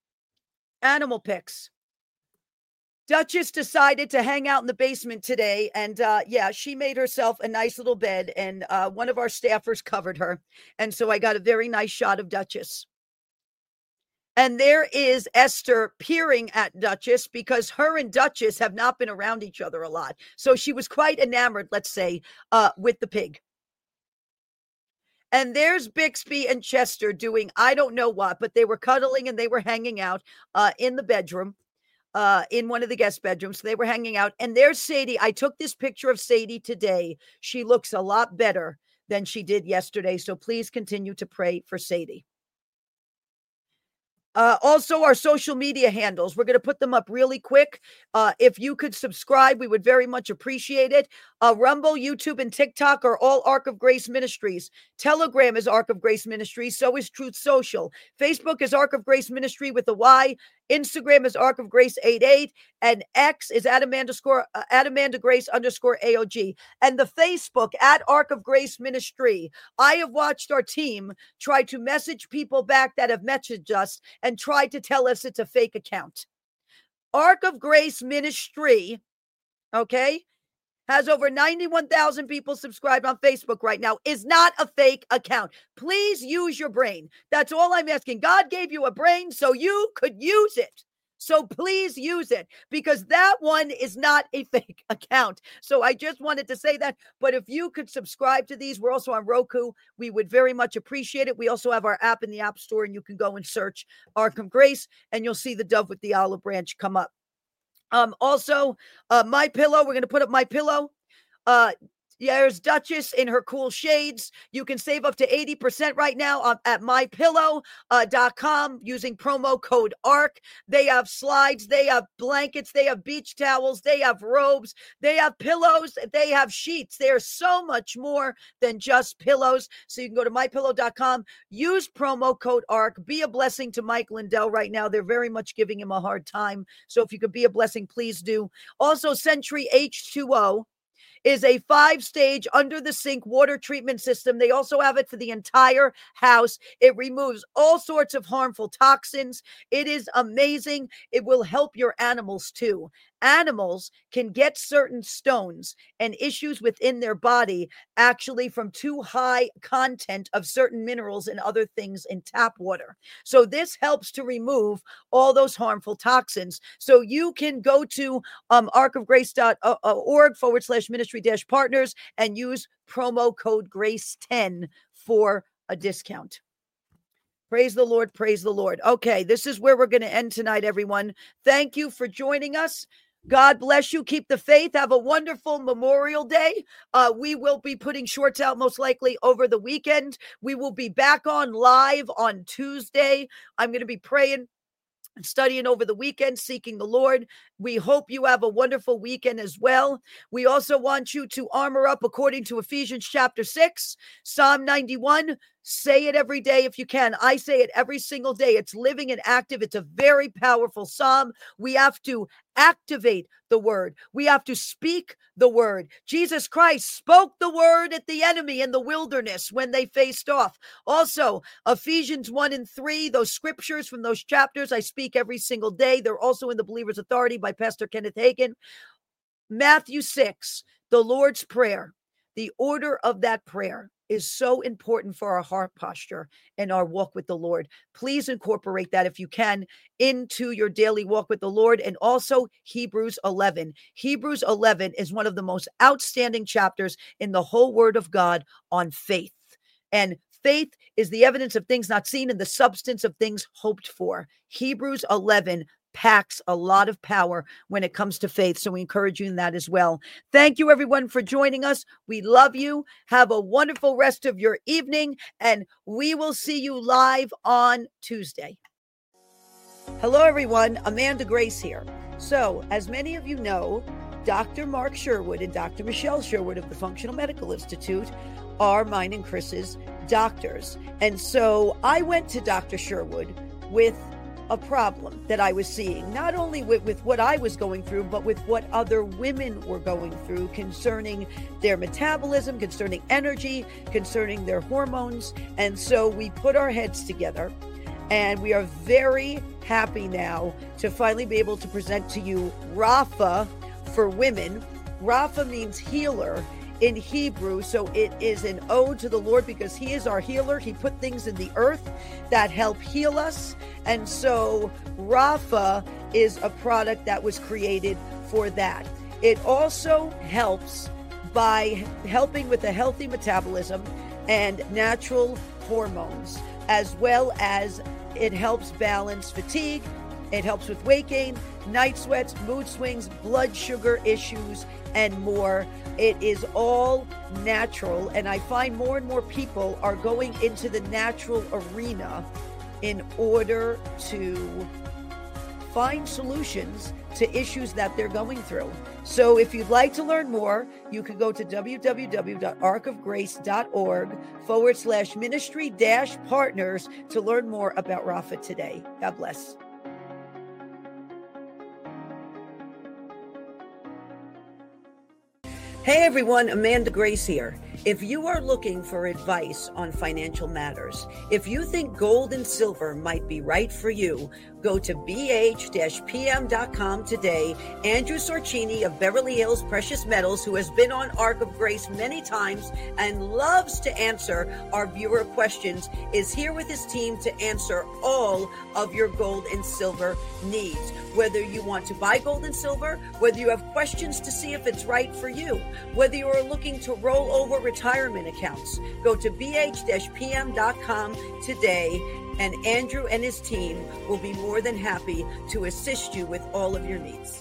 Duchess decided to hang out in the basement today, and she made herself a nice little bed, and one of our staffers covered her, and so I got a very nice shot of Duchess. And there is Esther peering at Duchess because her and Duchess have not been around each other a lot. So she was quite enamored, let's say, with the pig. And there's Bixby and Chester doing I don't know what, but they were cuddling and they were hanging out in the bedroom, in one of the guest bedrooms. So they were hanging out. And there's Sadie. I took this picture of Sadie today. She looks a lot better than she did yesterday. So please continue to pray for Sadie. Also, our social media handles, we're going to put them up really quick. If you could subscribe, we would very much appreciate it. Rumble, YouTube, and TikTok are all Ark of Grace Ministries. Telegram is Ark of Grace Ministries. So is Truth Social. Facebook is Ark of Grace Ministry with a Y. Instagram is Ark of Grace 88. And X is Adamanda Grace _ AOG. And the Facebook at Ark of Grace Ministry. I have watched our team try to message people back that have messaged us and tried to tell us it's a fake account. Ark of Grace Ministry, okay, has over 91,000 people subscribed on Facebook right now, is not a fake account. Please use your brain. That's all I'm asking. God gave you a brain so you could use it. So please use it, because that one is not a fake account. So I just wanted to say that. But if you could subscribe to these, we're also on Roku. We would very much appreciate it. We also have our app in the App Store, and you can go and search Ark of Grace, and you'll see the dove with the olive branch come up. Also, My Pillow. We're going to put up My Pillow. There's Duchess in her cool shades. You can save up to 80% right now at mypillow.com using promo code ARK. They have slides, they have blankets, they have beach towels, they have robes, they have pillows, they have sheets. There's so much more than just pillows. So you can go to mypillow.com, use promo code ARK, be a blessing to Mike Lindell right now. They're very much giving him a hard time. So if you could be a blessing, please do. Also, Century H2O is a 5-stage under-the-sink water treatment system. They also have it for the entire house. It removes all sorts of harmful toxins. It is amazing. It will help your animals too. Animals can get certain stones and issues within their body actually from too high content of certain minerals and other things in tap water. So this helps to remove all those harmful toxins. So you can go to arkofgrace.org /ministry-partners and use promo code GRACE10 for a discount. Praise the Lord. Praise the Lord. Okay, this is where we're going to end tonight, everyone. Thank you for joining us. God bless you. Keep the faith. Have a wonderful Memorial Day. We will be putting shorts out most likely over the weekend. We will be back on live on Tuesday. I'm going to be praying and studying over the weekend, seeking the Lord. We hope you have a wonderful weekend as well. We also want you to armor up according to Ephesians chapter 6, Psalm 91. Say it every day if you can. I say it every single day. It's living and active. It's a very powerful psalm. We have to activate the word. We have to speak the word. Jesus Christ spoke the word at the enemy in the wilderness when they faced off. Also, Ephesians 1 and 3, those scriptures from those chapters I speak every single day. They're also in the Believer's Authority by Pastor Kenneth Hagin. Matthew 6, the Lord's Prayer. The order of that prayer is so important for our heart posture and our walk with the Lord. Please incorporate that if you can into your daily walk with the Lord. And also Hebrews 11. Hebrews 11 is one of the most outstanding chapters in the whole Word of God on faith. And faith is the evidence of things not seen and the substance of things hoped for. Hebrews 11 packs a lot of power when it comes to faith. So we encourage you in that as well. Thank you, everyone, for joining us. We love you. Have a wonderful rest of your evening, and we will see you live on Tuesday. Hello, everyone. Amanda Grace here. So, as many of you know, Dr. Mark Sherwood and Dr. Michelle Sherwood of the Functional Medical Institute are mine and Chris's doctors. And so I went to Dr. Sherwood with a problem that I was seeing, not only with what I was going through, but with what other women were going through concerning their metabolism, concerning energy, concerning their hormones. And so we put our heads together, and we are very happy now to finally be able to present to you Rapha for women. Rapha means healer in Hebrew. So it is an ode to the Lord because he is our healer. He put things in the earth that help heal us. And so Rapha is a product that was created for that. It also helps by helping with a healthy metabolism and natural hormones, as well as it helps balance fatigue. It helps with weight gain, night sweats, mood swings, blood sugar issues, and more. It is all natural, and I find more and more people are going into the natural arena in order to find solutions to issues that they're going through. So if you'd like to learn more, you can go to www.arkofgrace.org/ministry-partners to learn more about Rapha today. God bless. Hey everyone, Amanda Grace here. If you are looking for advice on financial matters, if you think gold and silver might be right for you, go to bh-pm.com today. Andrew Sorcini of Beverly Hills Precious Metals, who has been on Ark of Grace many times and loves to answer our viewer questions, is here with his team to answer all of your gold and silver needs. Whether you want to buy gold and silver, whether you have questions to see if it's right for you, whether you are looking to roll over retirement accounts, go to bh-pm.com today, and Andrew and his team will be more than happy to assist you with all of your needs.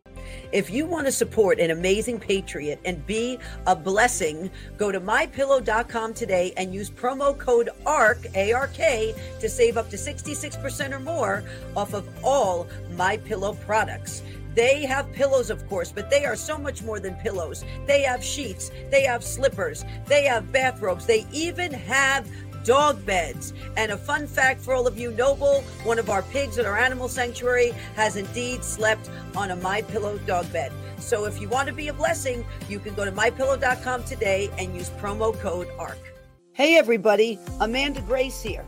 If you want to support an amazing patriot and be a blessing, go to mypillow.com today and use promo code ARK, A-R-K, to save up to 66% or more off of all MyPillow products. They have pillows, of course, but they are so much more than pillows. They have sheets, they have slippers, they have bathrobes, they even have dog beds. And a fun fact for all of you, Noble, one of our pigs at our animal sanctuary, has indeed slept on a MyPillow dog bed. So if you want to be a blessing, you can go to mypillow.com today and use promo code ARK. Hey everybody, Amanda Grace here.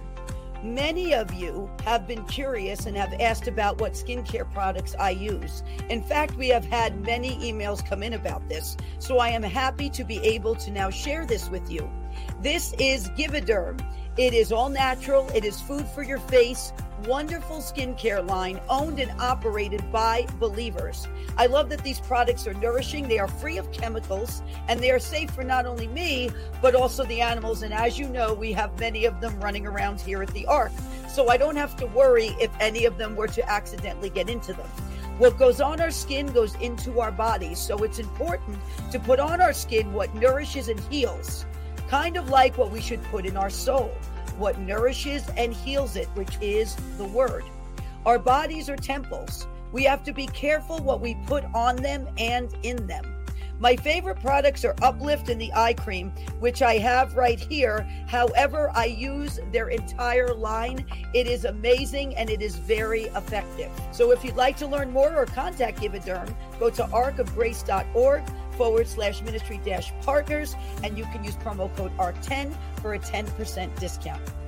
Many of you have been curious and have asked about what skincare products I use. In fact, we have had many emails come in about this, so I am happy to be able to now share this with you. This is Givaderm. It is all natural. It is food for your face. Wonderful skincare line owned and operated by believers. I love that these products are nourishing. They are free of chemicals and they are safe for not only me, but also the animals. And as you know, we have many of them running around here at the Ark. So I don't have to worry if any of them were to accidentally get into them. What goes on our skin goes into our bodies. So it's important to put on our skin what nourishes and heals. Kind of like what we should put in our soul, what nourishes and heals it, which is the word. Our bodies are temples. We have to be careful what we put on them and in them. My favorite products are Uplift and the eye cream, which I have right here. However, I use their entire line. It is amazing and it is very effective. So if you'd like to learn more or contact Givaderm, go to arkofgrace.org/ministry-partners, and you can use promo code ARK10 for a 10% discount.